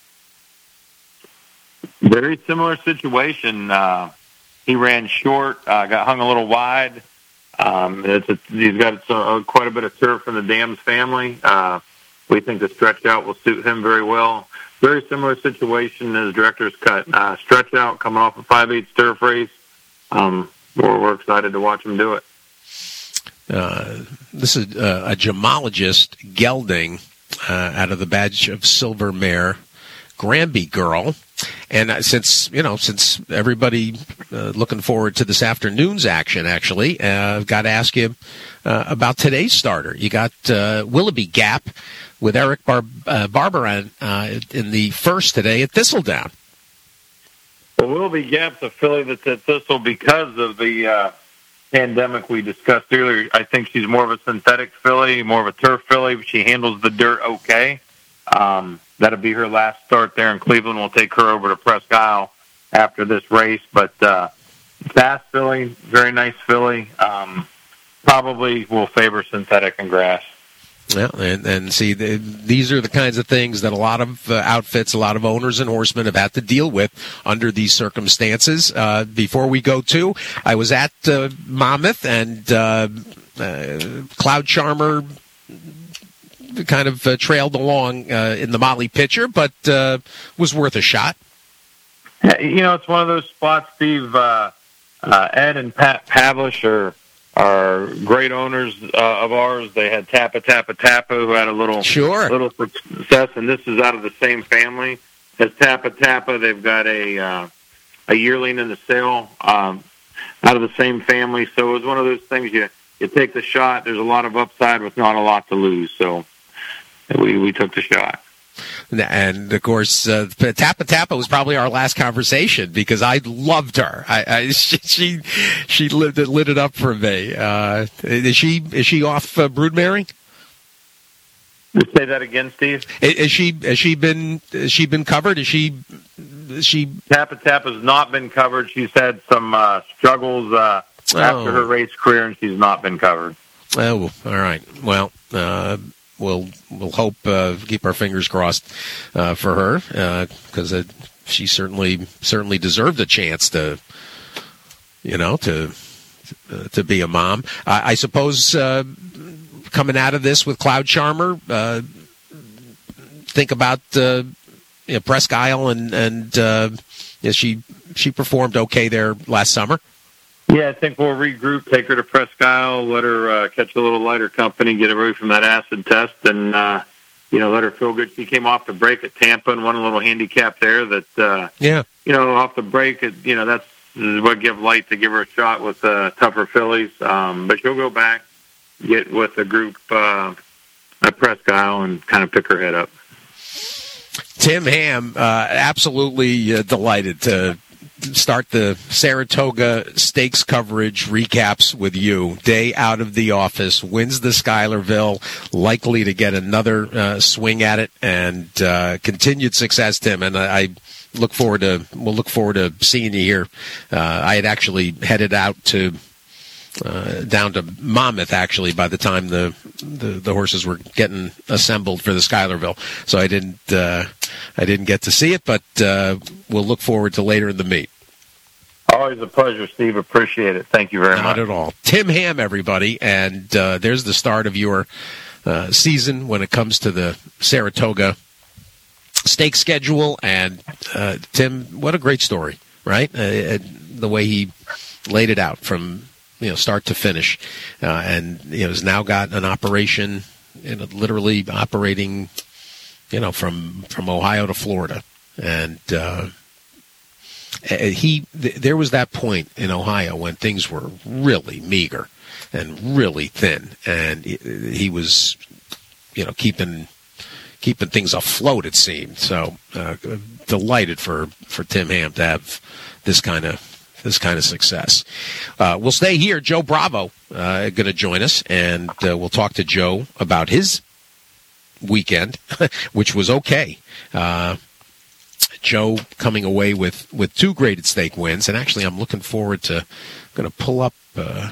Very similar situation. Uh, he ran short, uh, got hung a little wide. Um, it's a, he's got uh, quite a bit of turf in the Dams family. Uh, we think the stretch out will suit him very well. Very similar situation as Director's Cut. Uh, stretch out coming off a five eighths turf race. Um, we're, we're excited to watch him do it. Uh, this is uh, a gemologist gelding uh, out of the Badge of Silver mare, Granby Girl. And uh, since, you know, since everybody uh, looking forward to this afternoon's action, actually, uh, I've got to ask you uh, about today's starter. You got uh, Willoughby Gap with Eric Bar- uh, Barbaran uh, in the first today at Thistledown. Well, Willoughby Gap's a filly that's at Thistle because of the uh, pandemic we discussed earlier. I think she's more of a synthetic filly, more of a turf filly. She handles the dirt okay. Um, that'll be her last start there in Cleveland. We'll take her over to Presque Isle after this race. But uh, fast filly, very nice filly. Um, probably will favor synthetic and grass. Yeah, and, and see, the, these are the kinds of things that a lot of uh, outfits, a lot of owners and horsemen have had to deal with under these circumstances. Uh, before we go to, I was at uh, Monmouth, and uh, uh, Cloud Charmer kind of uh, trailed along uh, in the Motley Pitcher, but uh, was worth a shot. You know, it's one of those spots, Steve. Uh, uh, Ed and Pat Pavlish are are great owners uh, of ours. They had Tappa Tappa Tappa, who had a little sure. little success, and this is out of the same family as Tappa Tappa. They've got a uh, a yearling in the sale um, out of the same family. So it was one of those things you you take the shot. There's a lot of upside with not a lot to lose. So we we took the shot. And, of course, uh, Tappa Tappa was probably our last conversation because I loved her. I, I she she, she lit, lit it up for me. Uh, is she is she off uh, broodmaring? Say that again, Steve. Is, is she has she been has she been covered? Is she is she Tappa Tappa's not been covered. She's had some uh, struggles uh, oh. after her race career, and she's not been covered. Oh, all right. Well. Uh, We'll we'll hope uh, keep our fingers crossed uh, for her because uh, she certainly certainly deserved a chance to you know to uh, to be a mom. I, I suppose uh, coming out of this with Cloud Charmer, uh, think about uh, you know, Presque Isle and and uh, yeah, she she performed okay there last summer. Yeah, I think we'll regroup, take her to Presque Isle, let her uh, catch a little lighter company, get away from that acid test, and, uh, you know, let her feel good. She came off the break at Tampa and won a little handicap there that, uh, yeah, you know, off the break, it, you know, that's what give Light to give her a shot with uh, tougher fillies. Um, but she'll go back, get with the group uh, at Presque Isle and kind of pick her head up. Tim Ham, uh, absolutely uh, delighted to start the Saratoga Stakes coverage recaps with you. Day out of the office, wins the Schuylerville, likely to get another uh, swing at it, and uh, continued success, Tim. And I, I look forward to we'll look forward to seeing you here. Uh, I had actually headed out to uh, down to Monmouth actually by the time the, the the horses were getting assembled for the Schuylerville, so I didn't uh, I didn't get to see it, but uh, we'll look forward to later in the meet. Always a pleasure, Steve. Appreciate it. Thank you very Not much. Not at all. Tim Ham, everybody, and uh, there's the start of your uh, season when it comes to the Saratoga stake schedule. And uh, Tim, what a great story, right? Uh, the way he laid it out from you know start to finish, uh, and you know has now got an operation, you know, literally operating, you know, from from Ohio to Florida, and. Uh, He, there was that point in Ohio when things were really meager and really thin, and he was, you know, keeping keeping things afloat. It seemed so. Uh, delighted for, for Tim Ham to have this kind of this kind of success. Uh, we'll stay here. Joe Bravo uh, going to join us, and uh, we'll talk to Joe about his weekend, which was okay. Uh, Joe coming away with, with two graded stake wins, and actually I'm looking forward to going to pull up uh,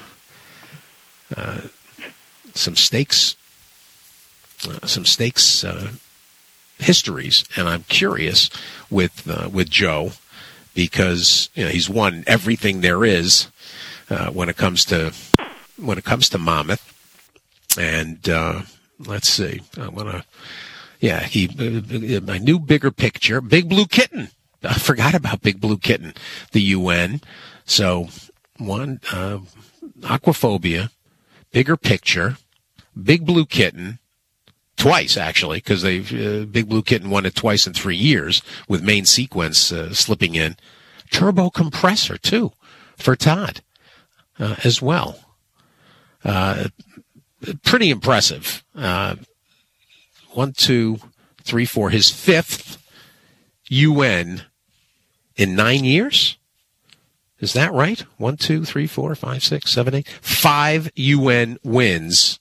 uh, some stakes, uh, some stakes uh, histories, and I'm curious with uh, with Joe because you know he's won everything there is uh, when it comes to when it comes to Monmouth, and uh, let's see, I want to. Yeah, he. Uh, my new bigger picture, Big Blue Kitten. I forgot about Big Blue Kitten, the U N. So one, uh, Aquaphobia, bigger picture, Big Blue Kitten, twice actually, because they uh, Big Blue Kitten won it twice in three years with Main Sequence uh, slipping in. Turbo Compressor too for Todd uh, as well. Uh, pretty impressive. Uh, One, two, three, four. His fifth U N in nine years? Is that right? One, two, three, four, five, six, seven, eight. Five U N wins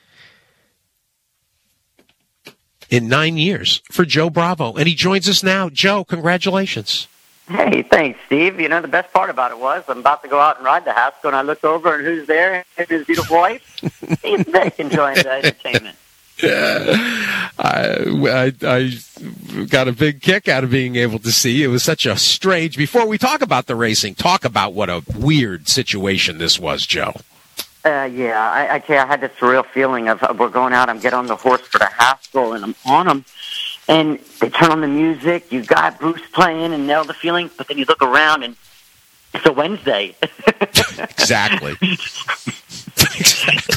in nine years for Joe Bravo. And he joins us now. Joe, congratulations. Hey, thanks, Steve. You know, the best part about it was I'm about to go out and ride the Haskell, and I look over, and who's there? It's his beautiful wife. He's Vic enjoying the entertainment. Yeah. I, I, I got a big kick out of being able to see. It was such a strange, before we talk about the racing, talk about what a weird situation this was, Joe. Uh, yeah, I, I tell you, I had this surreal feeling of uh, we're going out, I'm getting on the horse for the Haskell, and I'm on them, and they turn on the music, you got Bruce playing and nail the feeling, but then you look around and it's a Wednesday. Exactly.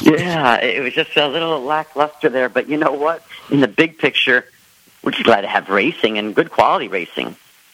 Yeah, it was just a little lackluster there. But you know what? In the big picture, we're just glad to have racing and good quality racing.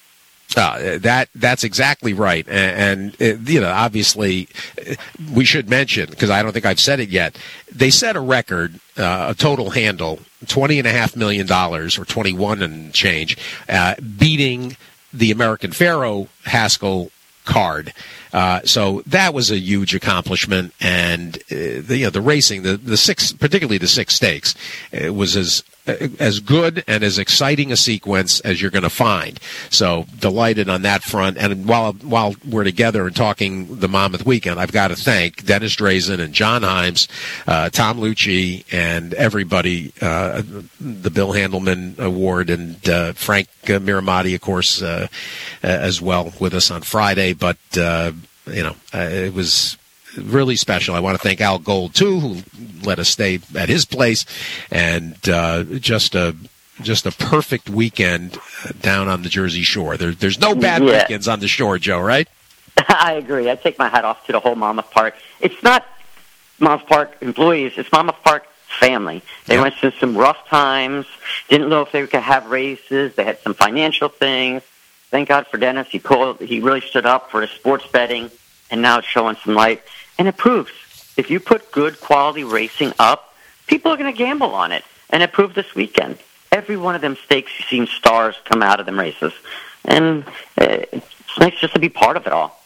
Uh, that that's exactly right, and, and uh, you know, obviously, uh, we should mention, because I don't think I've said it yet. They set a record, uh, a total handle, twenty and a half million dollars or twenty-one and change, uh, beating the American Pharoah Haskell card. Uh, so that was a huge accomplishment, and uh, the you know, the racing, the the six, particularly the six stakes, it was as as good and as exciting a sequence as you're going to find. So delighted on that front. And while while we're together and talking the Monmouth weekend, I've got to thank Dennis Drazen and John Himes, uh, Tom Lucci, and everybody, uh, the Bill Handelman Award, and uh, Frank uh, Miramati, of course, uh, as well with us on Friday. But, uh, you know, uh, it was really special. I want to thank Al Gold, too, who let us stay at his place, and uh, just a just a perfect weekend down on the Jersey Shore. There, there's no bad yeah. weekends on the shore, Joe, right? I agree. I take my hat off to the whole Monmouth Park. It's not Monmouth Park employees. It's Monmouth Park family. They Yep. went through some rough times, didn't know if they could have races. They had some financial things. Thank God for Dennis. He pulled. He really stood up for the sports betting, and now it's showing some light. And it proves, if you put good quality racing up, people are going to gamble on it. And it proved this weekend. Every one of them stakes, you've seen stars come out of them races. And uh, it's nice just to be part of it all.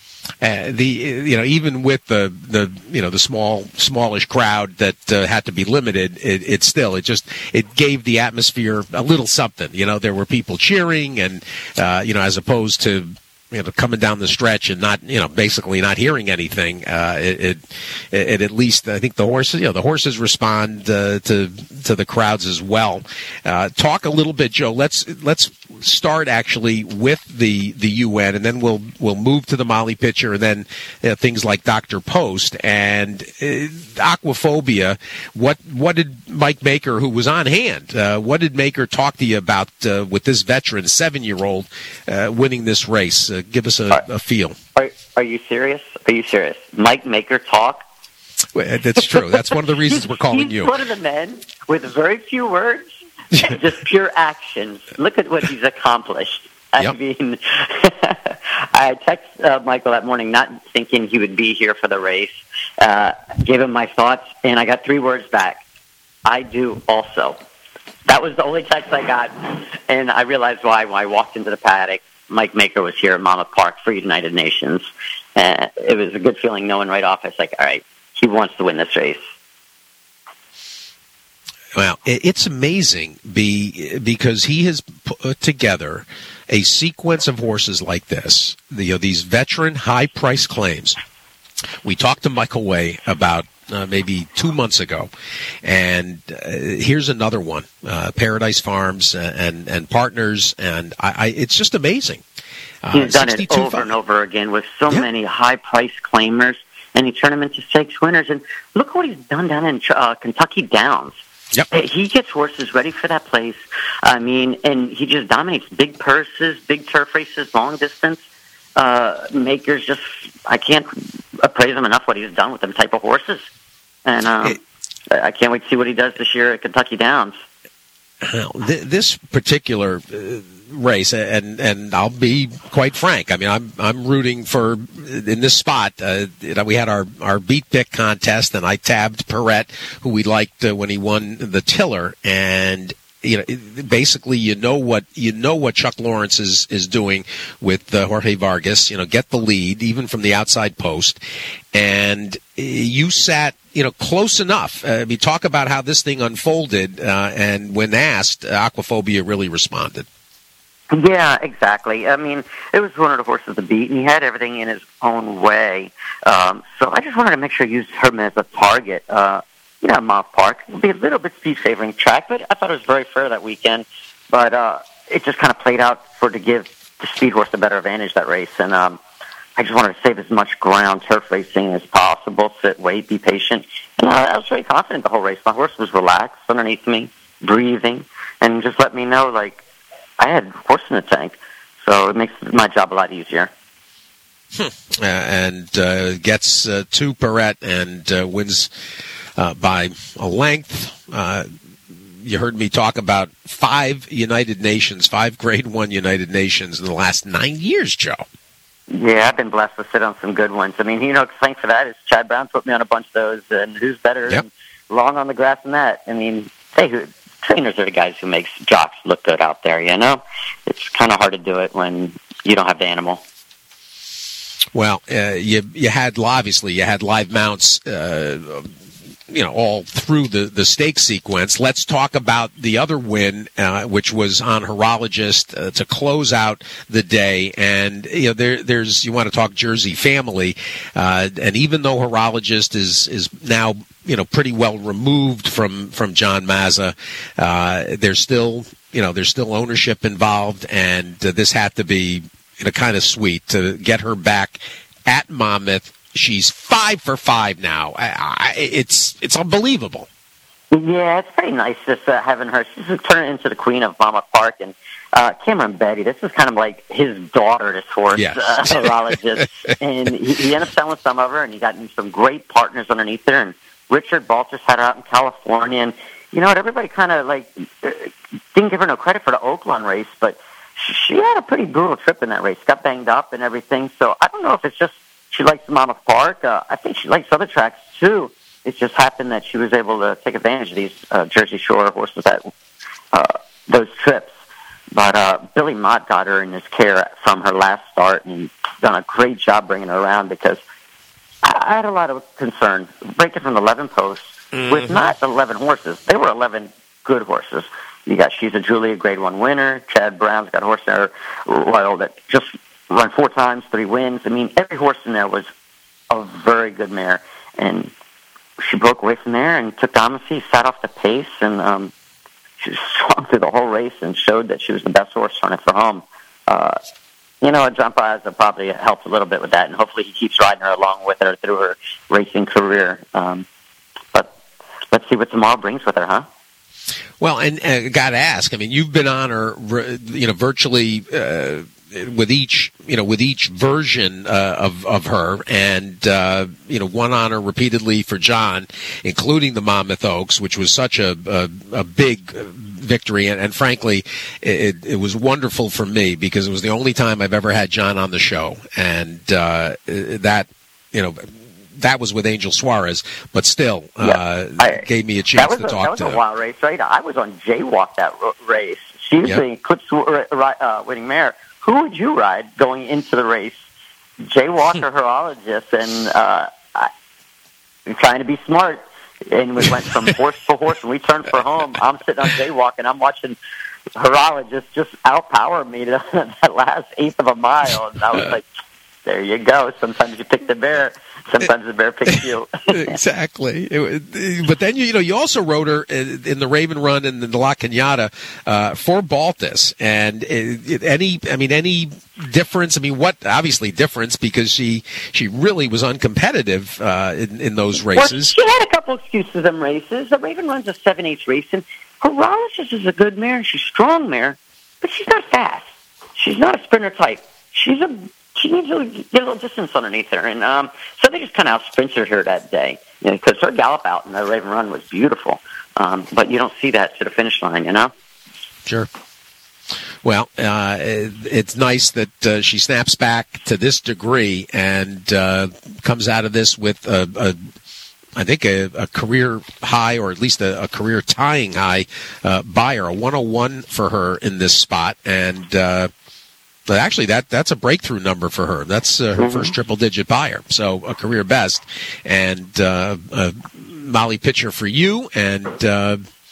Uh, the you know even with the the you know the small smallish crowd that uh, had to be limited, it, it still it just it gave the atmosphere a little something. You know, there were people cheering, and uh, you know as opposed to you know coming down the stretch and not you know basically not hearing anything. Uh, it, it it at least I think the horses you know the horses respond uh, to to the crowds as well. Uh, talk a little bit, Joe. Let's let's start actually with the the U N, and then we'll we'll move to the Molly Pitcher, and then uh, things like Doctor Post and uh, Aquaphobia. What what did Mike Maker, who was on hand, uh, what did Maker talk to you about uh, with this veteran seven year old uh, winning this race? Uh, give us a, are, a feel. Are, are you serious? Are you serious? Mike Maker talk? Well, that's true. That's one of the reasons we're calling He's you. one of the men with very few words and just pure actions. Look at what he's accomplished. I Yep. mean, I texted uh, Michael that morning not thinking he would be here for the race, uh, gave him my thoughts, and I got three words back. I do also. That was the only text I got, and I realized why when I walked into the paddock. Mike Maker was here at Monmouth Park for United Nations. Uh, it was a good feeling knowing right off. I was like, all right, he wants to win this race. Well, it's amazing be, because he has put together a sequence of horses like this, the, you know, these veteran high-price claims. We talked to Michael Way about uh, maybe two months ago, and uh, here's another one, uh, Paradise Farms and, and Partners, and I, I, it's just amazing. Uh, He's done it over five. and over again with so Yeah. many high-priced claimers, and he turned them into stakes winners. And look what he's done down in uh, Kentucky Downs. Yep. He gets horses ready for that place. I mean, and he just dominates big purses, big turf races, long distance. Uh, Makers just, I can't appraise him enough what he's done with them type of horses. And uh, it, I can't wait to see what he does this year at Kentucky Downs. Well, th- this particular uh, race, and and I'll be quite frank. I mean, I'm I'm rooting for in this spot. Uh, you know, we had our, our beat pick contest, and I tabbed Perrette, who we liked uh, when he won the Tiller, and you know, basically, you know what you know what Chuck Lawrence is is doing with uh, Jorge Vargas. You know, get the lead even from the outside post, and you sat. You know, close enough. Uh, we talk about how this thing unfolded, uh, and when asked, uh, Aquaphobia really responded. Yeah, exactly. I mean, it was one of the horses to beat, and he had everything in his own way. Um, so I just wanted to make sure I used him as a target. Uh, you know, Monmouth Park will be a little bit speed favoring track, but I thought it was very fair that weekend. But uh, it just kind of played out for to give the speed horse a better advantage that race, and um, I just wanted to save as much ground turf racing as possible, sit, wait, be patient. And uh, I was very confident the whole race. My horse was relaxed underneath me, breathing, and just let me know, like, I had horse in the tank. So it makes my job a lot easier. Hmm. Uh, and uh, gets uh, to Perrette and uh, wins uh, by a length. Uh, you heard me talk about five United Nations, five Grade One United Nations in the last nine years, Joe. Yeah, I've been blessed to sit on some good ones. I mean, you know, thanks for that is Chad Brown put me on a bunch of those, and who's better yep. than long on the grass than that? I mean, they who, trainers are the guys who makes jocks look good out there, you know? It's kind of hard to do it when you don't have the animal. Well, uh, you you had, obviously, you had live mounts, uh, you know, all through the, the stake sequence. Let's talk about the other win, uh, which was on Horologist uh, to close out the day. And, you know, there, there's, you want to talk Jersey family. Uh, and even though Horologist is, is now, you know, pretty well removed from, from John Mazza, uh, there's still, you know, there's still ownership involved. And uh, this had to be, you know, kind of sweet to get her back at Monmouth. She's five for five now. I, I, it's it's unbelievable. Yeah, it's pretty nice just uh, having her. She's turned into the queen of Monmouth Park. And uh, Cameron Betty, this is kind of like his daughter, this horse, yes. uh, Horologist. And he, he ended up selling some of her, and he got some great partners underneath her. And Richard Baltus had her out in California. And you know what? Everybody kind of like didn't give her no credit for the Oaklawn race, but she had a pretty brutal trip in that race. Got banged up and everything. So I don't know if it's just she likes Monmouth Park. Uh, I think she likes other tracks, too. It just happened that she was able to take advantage of these uh, Jersey Shore horses at uh, those trips. But uh, Billy Mott got her in his care from her last start and done a great job bringing her around because I, I had a lot of concern breaking from the eleven posts mm-hmm. with not eleven horses. They were eleven good horses. You got She's a Julia Grade One winner. Chad Brown's got a horse there, Royal, that just run four times, three wins. I mean, every horse in there was a very good mare. And she broke away from there and took Domacy, sat off the pace, and um, she swung through the whole race and showed that she was the best horse running for home. Uh, you know, John Piazza probably helped a little bit with that, and hopefully he keeps riding her along with her through her racing career. Um, but let's see what tomorrow brings with her, huh? Well, and uh, got to ask. I mean, you've been on her, you know, virtually uh, with each, you know, with each version uh, of of her, and uh, you know, won on her repeatedly for John, including the Monmouth Oaks, which was such a a, a big victory, and, and frankly, it, it was wonderful for me because it was the only time I've ever had John on the show, and uh, that, you know. That was with Angel Suarez, but still uh, yeah. I, gave me a chance to talk to him. That was a wild race, right? I was on Jaywalk that race. She was yep. the Eclipse uh, winning mare. Who would you ride going into the race? Jaywalk or Horologist? And uh, I, I'm trying to be smart. And we went from horse to horse, and we turned for home. I'm sitting on Jaywalk, and I'm watching Horologist just outpower me to that last eighth of a mile. And I was like, there you go. Sometimes you pick the bear. Sometimes the bear picks you. Exactly. It, but then, you, you know, you also rode her in the Raven Run and the La Cañada uh, for Baltus. And it, it, any, I mean, any difference? I mean, what, obviously difference because she, she really was uncompetitive uh, in, in those races. Well, she had a couple excuses in races. The Raven Run's a seven eighths race, and Horologist is a good mare. She's a strong mare, but she's not fast. She's not a sprinter type. She's a She needs to get a little distance underneath her, and um, so they just kind of out-sprinted her that day, you know, because her gallop out in the Raven Run was beautiful, um, but you don't see that to the finish line, you know? Sure. Well, uh, it's nice that uh, she snaps back to this degree and uh, comes out of this with a, a I think a, a career high, or at least a, a career tying high uh, buyer, a one oh one for her in this spot, and uh, But actually, that that's a breakthrough number for her. That's uh, her mm-hmm. first triple-digit buyer, so a career best. And uh, uh, Molly Pitcher for you, and uh,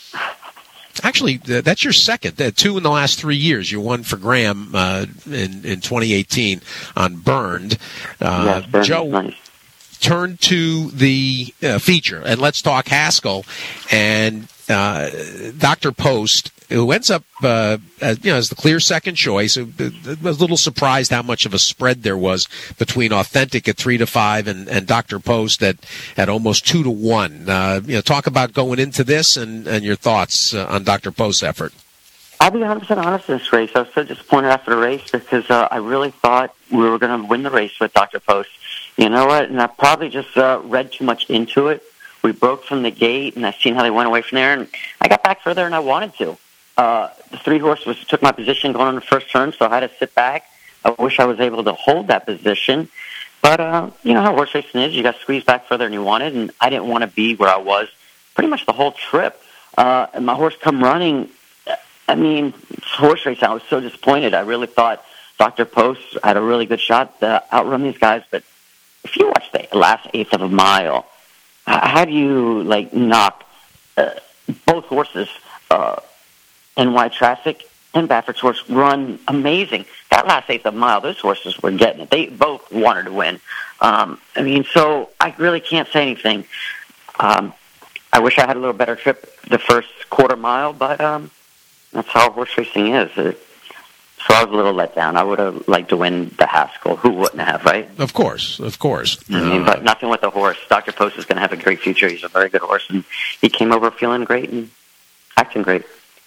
actually, that's your second. Uh, two in the last three years. You won for Graham uh, in in twenty eighteen on Burned. Uh, yes, Burned Joe, nice. Turn to the uh, feature, and let's talk Haskell and uh, Doctor Post, who ends up uh, as, you know, as the clear second choice. I was a little surprised how much of a spread there was between Authentic at three to five and, and Doctor Post at, at almost two to one. Uh, you know, talk about going into this and, and your thoughts uh, on Doctor Post's effort. I'll be one hundred percent honest in this race. I was so disappointed after the race because uh, I really thought we were going to win the race with Doctor Post. You know what? And I probably just uh, read too much into it. We broke from the gate, and I seen how they went away from there, and I got back further than I wanted to. Uh, the three horse was took my position going on the first turn, so I had to sit back. I wish I was able to hold that position. But, uh, you know how horse racing is. You got squeezed back further than you wanted, and I didn't want to be where I was pretty much the whole trip. Uh, and my horse come running. I mean, horse racing, I was so disappointed. I really thought Doctor Post had a really good shot to outrun these guys, but if you watch the last eighth of a mile, how do you, like, knock uh, both horses, uh, N Y Traffic and Baffert's horse, run amazing. That last eighth of a mile, those horses were getting it. They both wanted to win. Um, I mean, so I really can't say anything. Um, I wish I had a little better trip the first quarter mile, but um, that's how horse racing is. It, so I was a little let down. I would have liked to win the Haskell. Who wouldn't have, right? Of course, of course. I mean, but nothing with the horse. Doctor Post is going to have a great future. He's a very good horse, and he came over feeling great and acting great.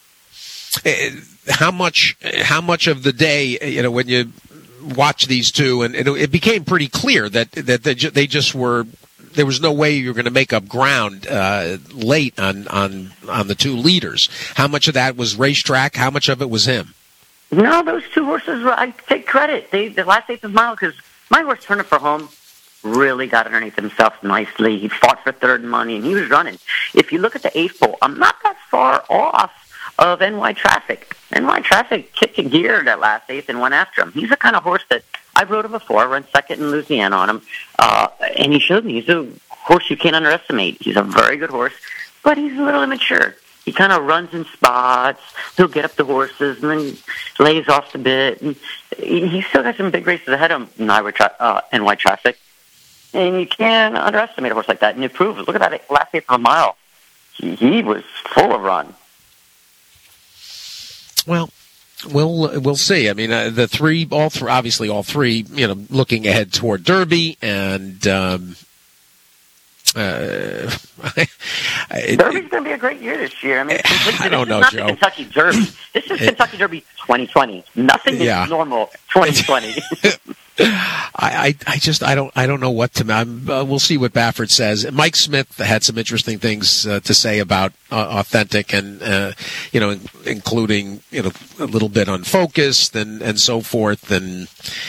How much? How much of the day, you know, when you watch these two, and it, it became pretty clear that that they, they just were. There was no way you were going to make up ground uh, late on, on on the two leaders. How much of that was racetrack? How much of it was him? No, those two horses, I take credit. They, the last eighth of a mile, because my horse Turning for Home really got underneath himself nicely. He fought for third money, and he was running. If you look at the eighth pole, I'm not that far off of N Y Traffic. N Y Traffic kicked a gear that last eighth and went after him. He's the kind of horse that I rode him before. I ran second in Louisiana on him, uh, and he showed me he's a horse you can't underestimate. He's a very good horse, but he's a little immature. He kind of runs in spots. He'll get up the horses and then lays off the bit. And he's still got some big races ahead of him, uh, N Y Traffic. And you can't underestimate a horse like that. And it proves. Look at that last eighth of a mile. He, he was full of run. Well, we'll we'll see. I mean, uh, the three, all three, obviously all three, you know, looking ahead toward Derby and. Um, Uh, Derby's going to be a great year this year. I mean, this, I don't this know, is not Joe. The Kentucky Derby. This is Kentucky Derby twenty twenty. Nothing yeah. is normal twenty twenty. I, I, I just I don't I don't know what to. I'm, uh, we'll see what Baffert says. Mike Smith had some interesting things uh, to say about uh, Authentic, and uh, you know, in, including you know a little bit unfocused and and so forth, and.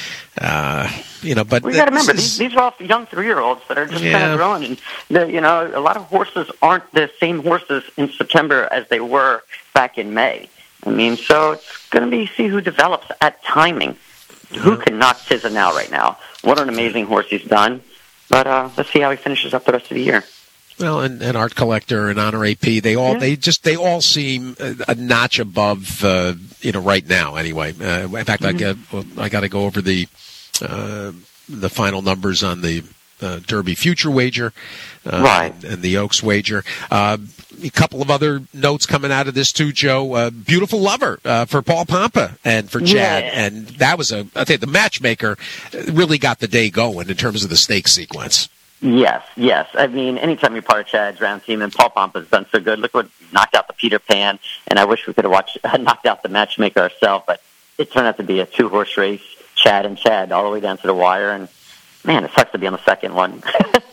Uh, you know, but we got to remember is, these, these are all young three-year-olds that are just yeah. kind of growing, and the, you know, a lot of horses aren't the same horses in September as they were back in May. I mean, so it's going to be see who develops at timing. Yeah. Who can knock Tizza now right now? What an amazing horse he's done! But uh, let's see how he finishes up the rest of the year. Well, and, and Art Collector and Honor A P, they all yeah. they just they all seem a, a notch above, uh, you know, right now. Anyway, uh, in fact, mm-hmm. I get well, I got to go over the. Uh, the final numbers on the uh, Derby Future wager uh, right. and, and the Oaks wager. Uh, a couple of other notes coming out of this too, Joe. Uh, Beautiful Lover uh, for Paul Pompa and for Chad. Yeah. And that was a, I think the matchmaker really got the day going in terms of the stake sequence. Yes, yes. I mean, anytime you're part of Chad's round team, and Paul Pompa's done so good. Look what knocked out the Peter Pan, and I wish we could have watched knocked out the matchmaker ourselves, but it turned out to be a two-horse race. Chad and Chad all the way down to the wire, and man, it sucks to be on the second one.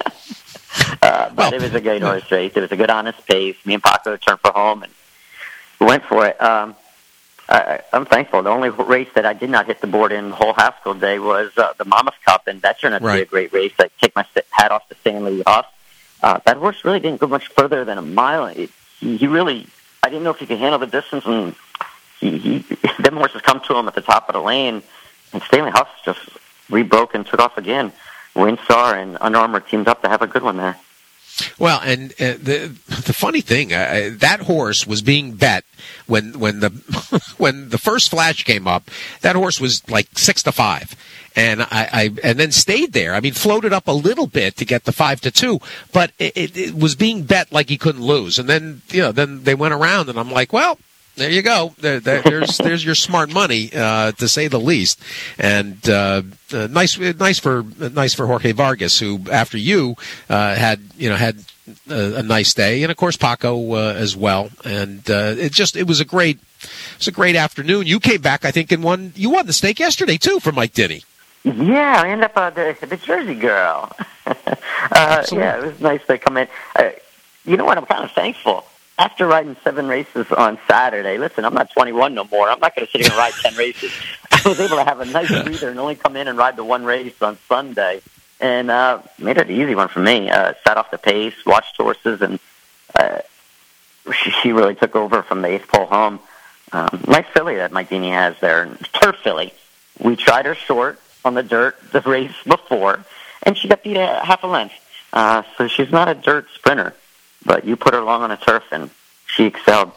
uh, but well, it was a great horse race. It was a good, honest pace. Me and Paco turned for home and went for it. Um, I, I'm thankful. The only race that I did not hit the board in the whole Haskell day was uh, the Monmouth Cup, and that turned out to right. be a great race. I take my hat off to Stanley Hoff. Uh, that horse really didn't go much further than a mile. It, he, he really, I didn't know if he could handle the distance, and he, he, them horses come to him at the top of the lane. And Stanley Huff just rebroke and took off again. Windstar and Under Armour teamed up to have a good one there. Well, and uh, the the funny thing, uh, that horse was being bet when when the when the first flash came up. That horse was like six to five, and I, I and then stayed there. I mean, floated up a little bit to get the five to two, but it, it, it was being bet like he couldn't lose. And then you know, then they went around, and I'm like, well. There you go. There, there, there's there's your smart money, uh, to say the least, and uh, uh, nice nice for nice for Jorge Vargas, who after you uh, had you know had a, a nice day, and of course Paco uh, as well, and uh, it just it was a great it was a great afternoon. You came back, I think, and won you won the stake yesterday too for Mike Denny. Yeah, I ended up uh, the the Jersey girl. uh, yeah, it was nice to come in. Uh, you know what? I'm kind of thankful. After riding seven races on Saturday, listen, I'm not twenty-one no more. I'm not going to sit here and ride ten races. I was able to have a nice breather and only come in and ride the one race on Sunday, and uh, made it an easy one for me. Uh, sat off the pace, watched horses, and uh, she, she really took over from the eighth pole home. Um, nice filly that Mike Dini has there, turf filly. We tried her short on the dirt the race before, and she got beat a half a length. Uh, so she's not a dirt sprinter. But you put her long on a turf, and she excelled.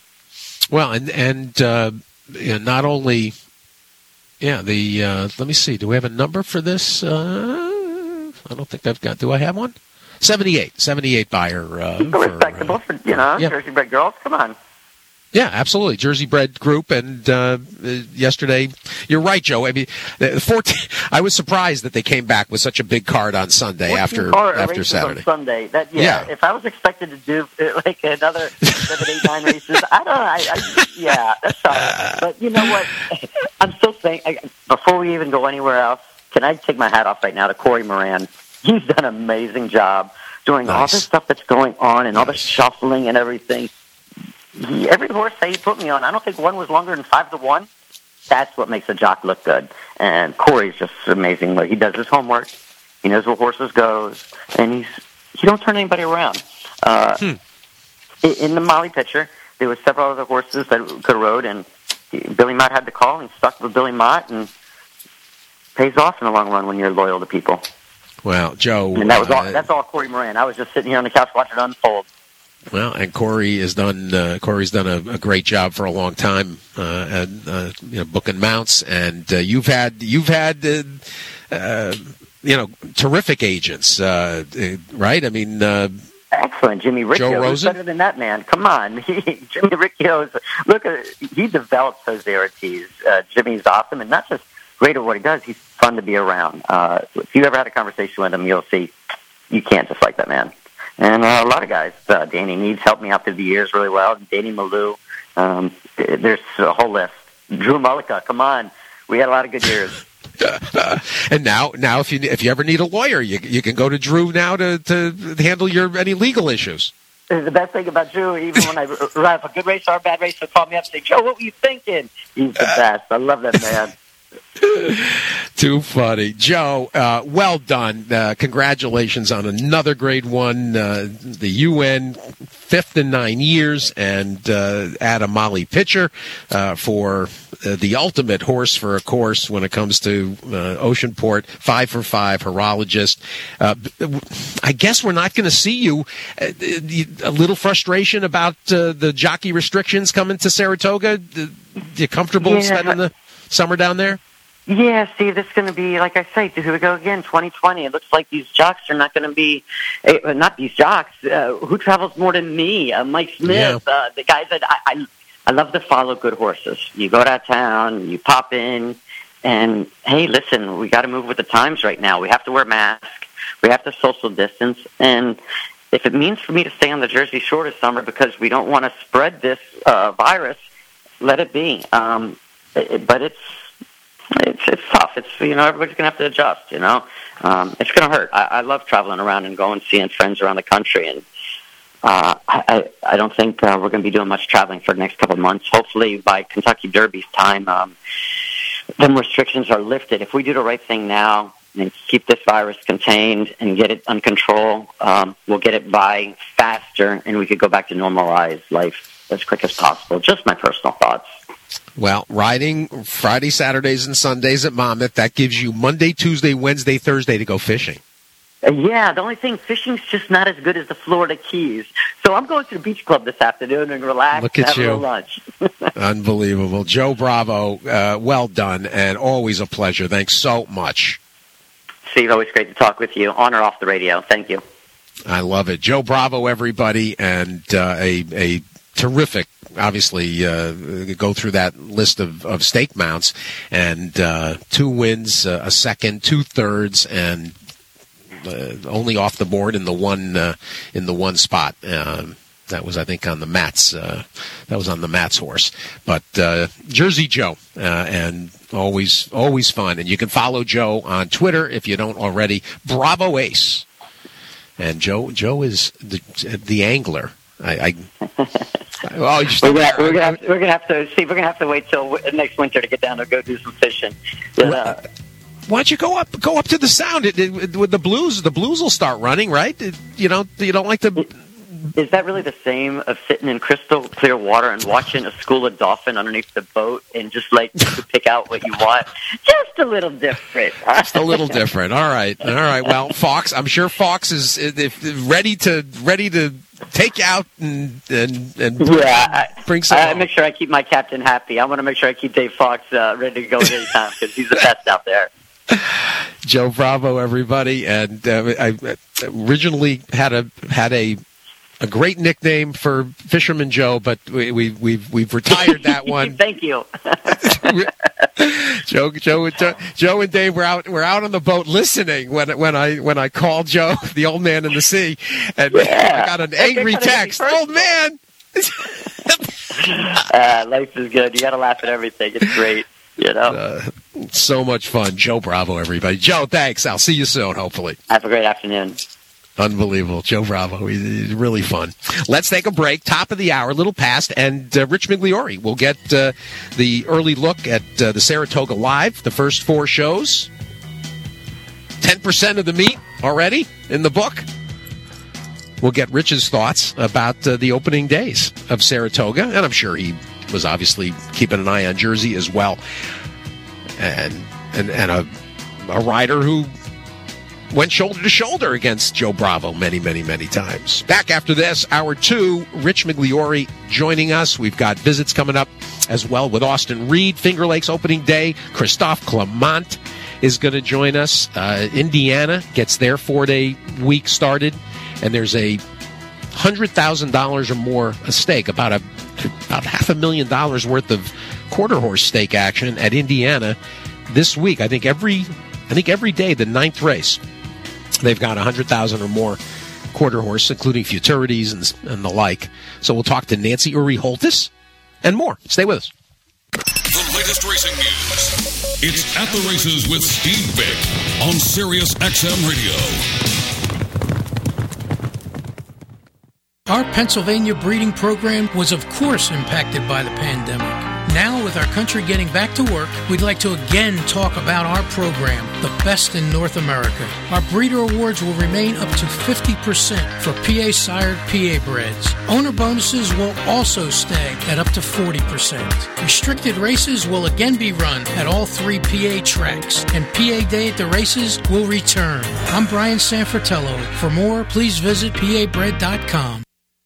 Well, and and uh, you know, not only, yeah, the uh, let me see. Do we have a number for this? Uh, I don't think I've got. Do I have one? Seventy-eight, seventy-eight buyer. Uh, for, respectable for you know yeah. Jersey bred girls. Come on. Yeah, absolutely. Jersey bred group, and uh, yesterday, you're right, Joe. I mean, the fourteen. I was surprised that they came back with such a big card on Sunday after after Saturday. On Sunday, that yeah, yeah. If I was expected to do like another seven, eight, nine races, I don't. I, I yeah, that's all right. But you know what? I'm still saying. I, before we even go anywhere else, can I take my hat off right now to Corey Moran? He's done an amazing job doing nice. all this stuff that's going on and nice. all the shuffling and everything. He, every horse that he put me on, I don't think one was longer than five to one. That's what makes a jock look good. And Corey's just amazing. He does his homework. He knows where horses goes, and he's he don't turn anybody around. Uh, hmm. In the Molly picture, there were several other horses that could have rode, and Billy Mott had the call, and he stuck with Billy Mott, and pays off in the long run when you're loyal to people. Well, Joe, and that was all. Uh, that's all Corey Moran. I was just sitting here on the couch watching it unfold. Well, and Corey has done. Uh, Corey's done a, a great job for a long time, uh, and uh, you know, booking mounts. And uh, you've had you've had uh, uh, you know terrific agents, uh, right? I mean, uh, excellent. Jimmy Riccio Joe is better than that man. Come on, he, Jimmy Riccio. Is, look, at, he develops those Arites. Uh, Jimmy's awesome, and not just great at what he does. He's fun to be around. Uh, if you ever had a conversation with him, you'll see you can't dislike that man. And uh, a lot of guys. Uh, Danny Needs helped me out through the years really well. Danny Malou. Um, there's a whole list. Drew Mullica. Come on. We had a lot of good years. Uh, and now, now, if you if you ever need a lawyer, you you can go to Drew now to, to handle your any legal issues. The best thing about Drew, even when I ride a good race or a bad race, he'll call me up and say, "Joe, what were you thinking?" He's the best. I love that man. Too funny. Joe, uh, well done. Uh, congratulations on another grade one, uh, the U N, fifth in nine years, and uh, add a Molly pitcher uh, for uh, the ultimate horse for a course when it comes to uh, Oceanport, five for five, horologist. Uh, I guess we're not going to see you. Uh, a little frustration about uh, the jockey restrictions coming to Saratoga? You comfortable yeah. spending the summer down there? Yeah, see, this is going to be, like I say, here we go again, twenty twenty. It looks like these jocks are not going to be, uh, not these jocks, uh, who travels more than me? Uh, Mike Smith, yeah. uh, the guys that I, I, I love to follow good horses. You go to town, you pop in, and, hey, listen, we got to move with the times right now. We have to wear masks. We have to social distance. And if it means for me to stay on the Jersey Shore this summer because we don't want to spread this uh, virus, let it be. Um, it, but it's, It's it's tough. It's you know everybody's gonna have to adjust. You know, um, it's gonna hurt. I, I love traveling around and going seeing friends around the country, and uh, I I don't think uh, we're gonna be doing much traveling for the next couple of months. Hopefully, by Kentucky Derby's time, um, them restrictions are lifted. If we do the right thing now and keep this virus contained and get it under control, um, we'll get it by faster, and we could go back to normalized life as quick as possible. Just my personal thoughts. Well, riding Friday, Saturdays, and Sundays at Monmouth, that gives you Monday, Tuesday, Wednesday, Thursday to go fishing. Uh, yeah, the only thing, fishing's just not as good as the Florida Keys. So I'm going to the beach club this afternoon and relax Look and at have you. a little lunch. Unbelievable. Joe Bravo, uh, well done, and always a pleasure. Thanks so much. Steve, always great to talk with you, on or off the radio. Thank you. I love it. Joe Bravo, everybody, and uh, a, a terrific, obviously, uh, go through that list of, of stake mounts, and uh, two wins, uh, a second, two thirds, and uh, only off the board in the one uh, in the one spot. Um, that was, I think, on the Mats. Uh, that was on the Mats horse. But uh, Jersey Joe, uh, and always always fun. And you can follow Joe on Twitter if you don't already. Bravo Ace. and Joe Joe is the the angler. I. I well, you we're gonna, we're gonna have to, we're gonna have to see. We're gonna have to wait till next winter to get down to go do some fishing. Uh, Why don't you go up go up to the Sound? It, it, with the blues, the blues will start running, right? It, you know, you don't like to. Is that really the same of sitting in crystal clear water and watching a school of dolphin underneath the boat and just like to pick out what you want? Just a little different. Huh? Just a little different. All right, all right. Well, Fox, I'm sure Fox is if, ready to ready to take you out and and, and yeah, bring some. I, I make sure I keep my captain happy. I want to make sure I keep Dave Fox uh, ready to go at any time because he's the best out there. Joe Bravo, everybody, and uh, I originally had a had a. A great nickname for Fisherman Joe, but we, we, we've we've retired that one. Thank you, Joe. Joe, Joe, and Dave were out. We're out on the boat listening when when I when I called Joe, the old man in the sea, and yeah. I got an angry text. Old man. uh, life is good. You got to laugh at everything. It's great. You know, uh, so much fun. Joe Bravo, everybody. Joe, thanks. I'll see you soon. Hopefully. Have a great afternoon. Unbelievable. Joe Bravo. He's really fun. Let's take a break. Top of the hour, a little past, and uh, Rich Migliori will get uh, the early look at uh, the Saratoga Live, the first four shows. ten percent of the meat already in the book. We'll get Rich's thoughts about uh, the opening days of Saratoga, and I'm sure he was obviously keeping an eye on Jersey as well. And and, and a, a rider who went shoulder to shoulder against Joe Bravo many, many, many times. Back after this, hour two, Rich Migliori joining us. We've got visits coming up as well with Austin Reed, Finger Lakes opening day. Christophe Clement is going to join us. Uh, Indiana gets their four-day week started, and there's a one hundred thousand dollars or more a stake, about a about half a million dollars worth of quarter horse stake action at Indiana this week. I think every I think every day, the ninth race, they've got one hundred thousand or more quarter horse, including futurities and, and the like. So we'll talk to Nancy Uri Holtis and more. Stay with us. The latest racing news. It's At the Races with Steve Bick on Sirius X M Radio. Our Pennsylvania breeding program was, of course, impacted by the pandemic. Now, with our country getting back to work, we'd like to again talk about our program, the best in North America. Our breeder awards will remain up to fifty percent for P A-sired P A breds. Owner bonuses will also stay at up to forty percent. Restricted races will again be run at all three P A tracks, and P A Day at the races will return. I'm Brian Sanfratello. For more, please visit P A bred dot com.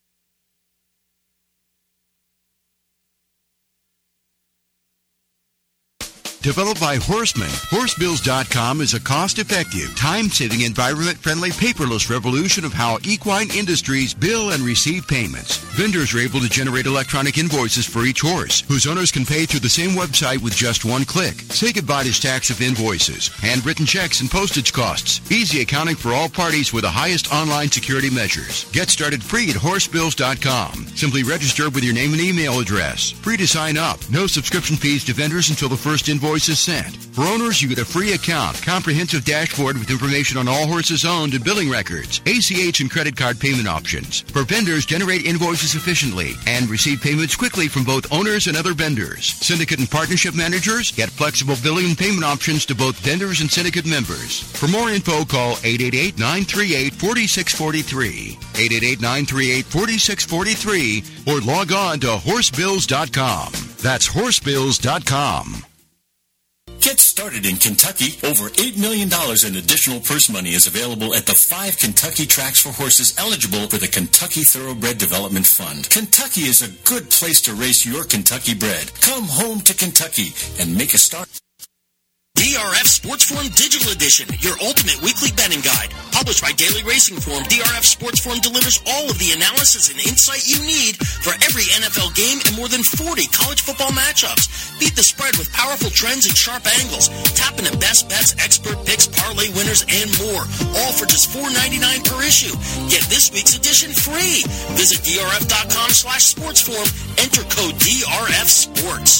Developed by Horseman, Horse Bills dot com is a cost-effective, time-saving, environment-friendly, paperless revolution of how equine industries bill and receive payments. Vendors are able to generate electronic invoices for each horse, whose owners can pay through the same website with just one click. Say goodbye to stacks of invoices, handwritten checks, and postage costs. Easy accounting for all parties with the highest online security measures. Get started free at Horse Bills dot com. Simply register with your name and email address. Free to sign up. No subscription fees to vendors until the first invoice is sent. For owners, you get a free account, comprehensive dashboard with information on all horses owned and billing records, A C H and credit card payment options. For vendors, generate invoices efficiently and receive payments quickly from both owners and other vendors. Syndicate and partnership managers get flexible billing and payment options to both vendors and syndicate members. For more info, call eight eight eight, nine three eight, four six four three, eight eight eight, nine three eight, four six four three, or log on to Horse Bills dot com. That's Horse Bills dot com. Get started in Kentucky. Over eight million dollars in additional purse money is available at the five Kentucky tracks for horses eligible for the Kentucky Thoroughbred Development Fund. Kentucky is a good place to race your Kentucky bred. Come home to Kentucky and make a start. D R F Sports Forum Digital Edition, your ultimate weekly betting guide. Published by Daily Racing Form, D R F Sports Forum delivers all of the analysis and insight you need for every N F L game and more than forty college football matchups. Beat the spread with powerful trends and sharp angles. Tap into best bets, expert picks, parlay winners, and more. All for just four ninety-nine per issue. Get this week's edition free. Visit D R F dot com slash sports forum. Enter code D R F Sports.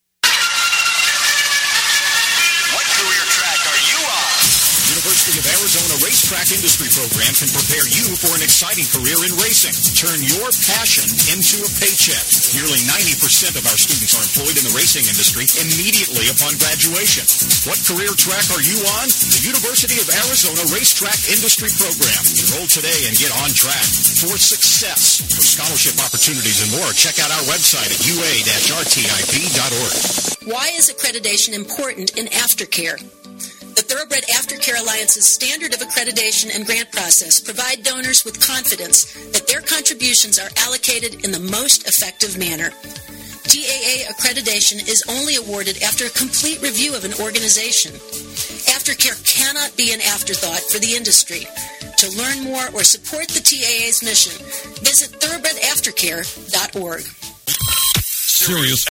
University of Arizona Racetrack Industry Program can prepare you for an exciting career in racing. Turn your passion into a paycheck. Nearly ninety percent of our students are employed in the racing industry immediately upon graduation. What career track are you on? The University of Arizona Racetrack Industry Program. Enroll today and get on track for success. For scholarship opportunities and more, check out our website at u a dash r t i p dot org. Why is accreditation important in aftercare? The Thoroughbred Aftercare Alliance's standard of accreditation and grant process provide donors with confidence that their contributions are allocated in the most effective manner. T A A accreditation is only awarded after a complete review of an organization. Aftercare cannot be an afterthought for the industry. To learn more or support the T A A's mission, visit thoroughbred aftercare dot org. Sirius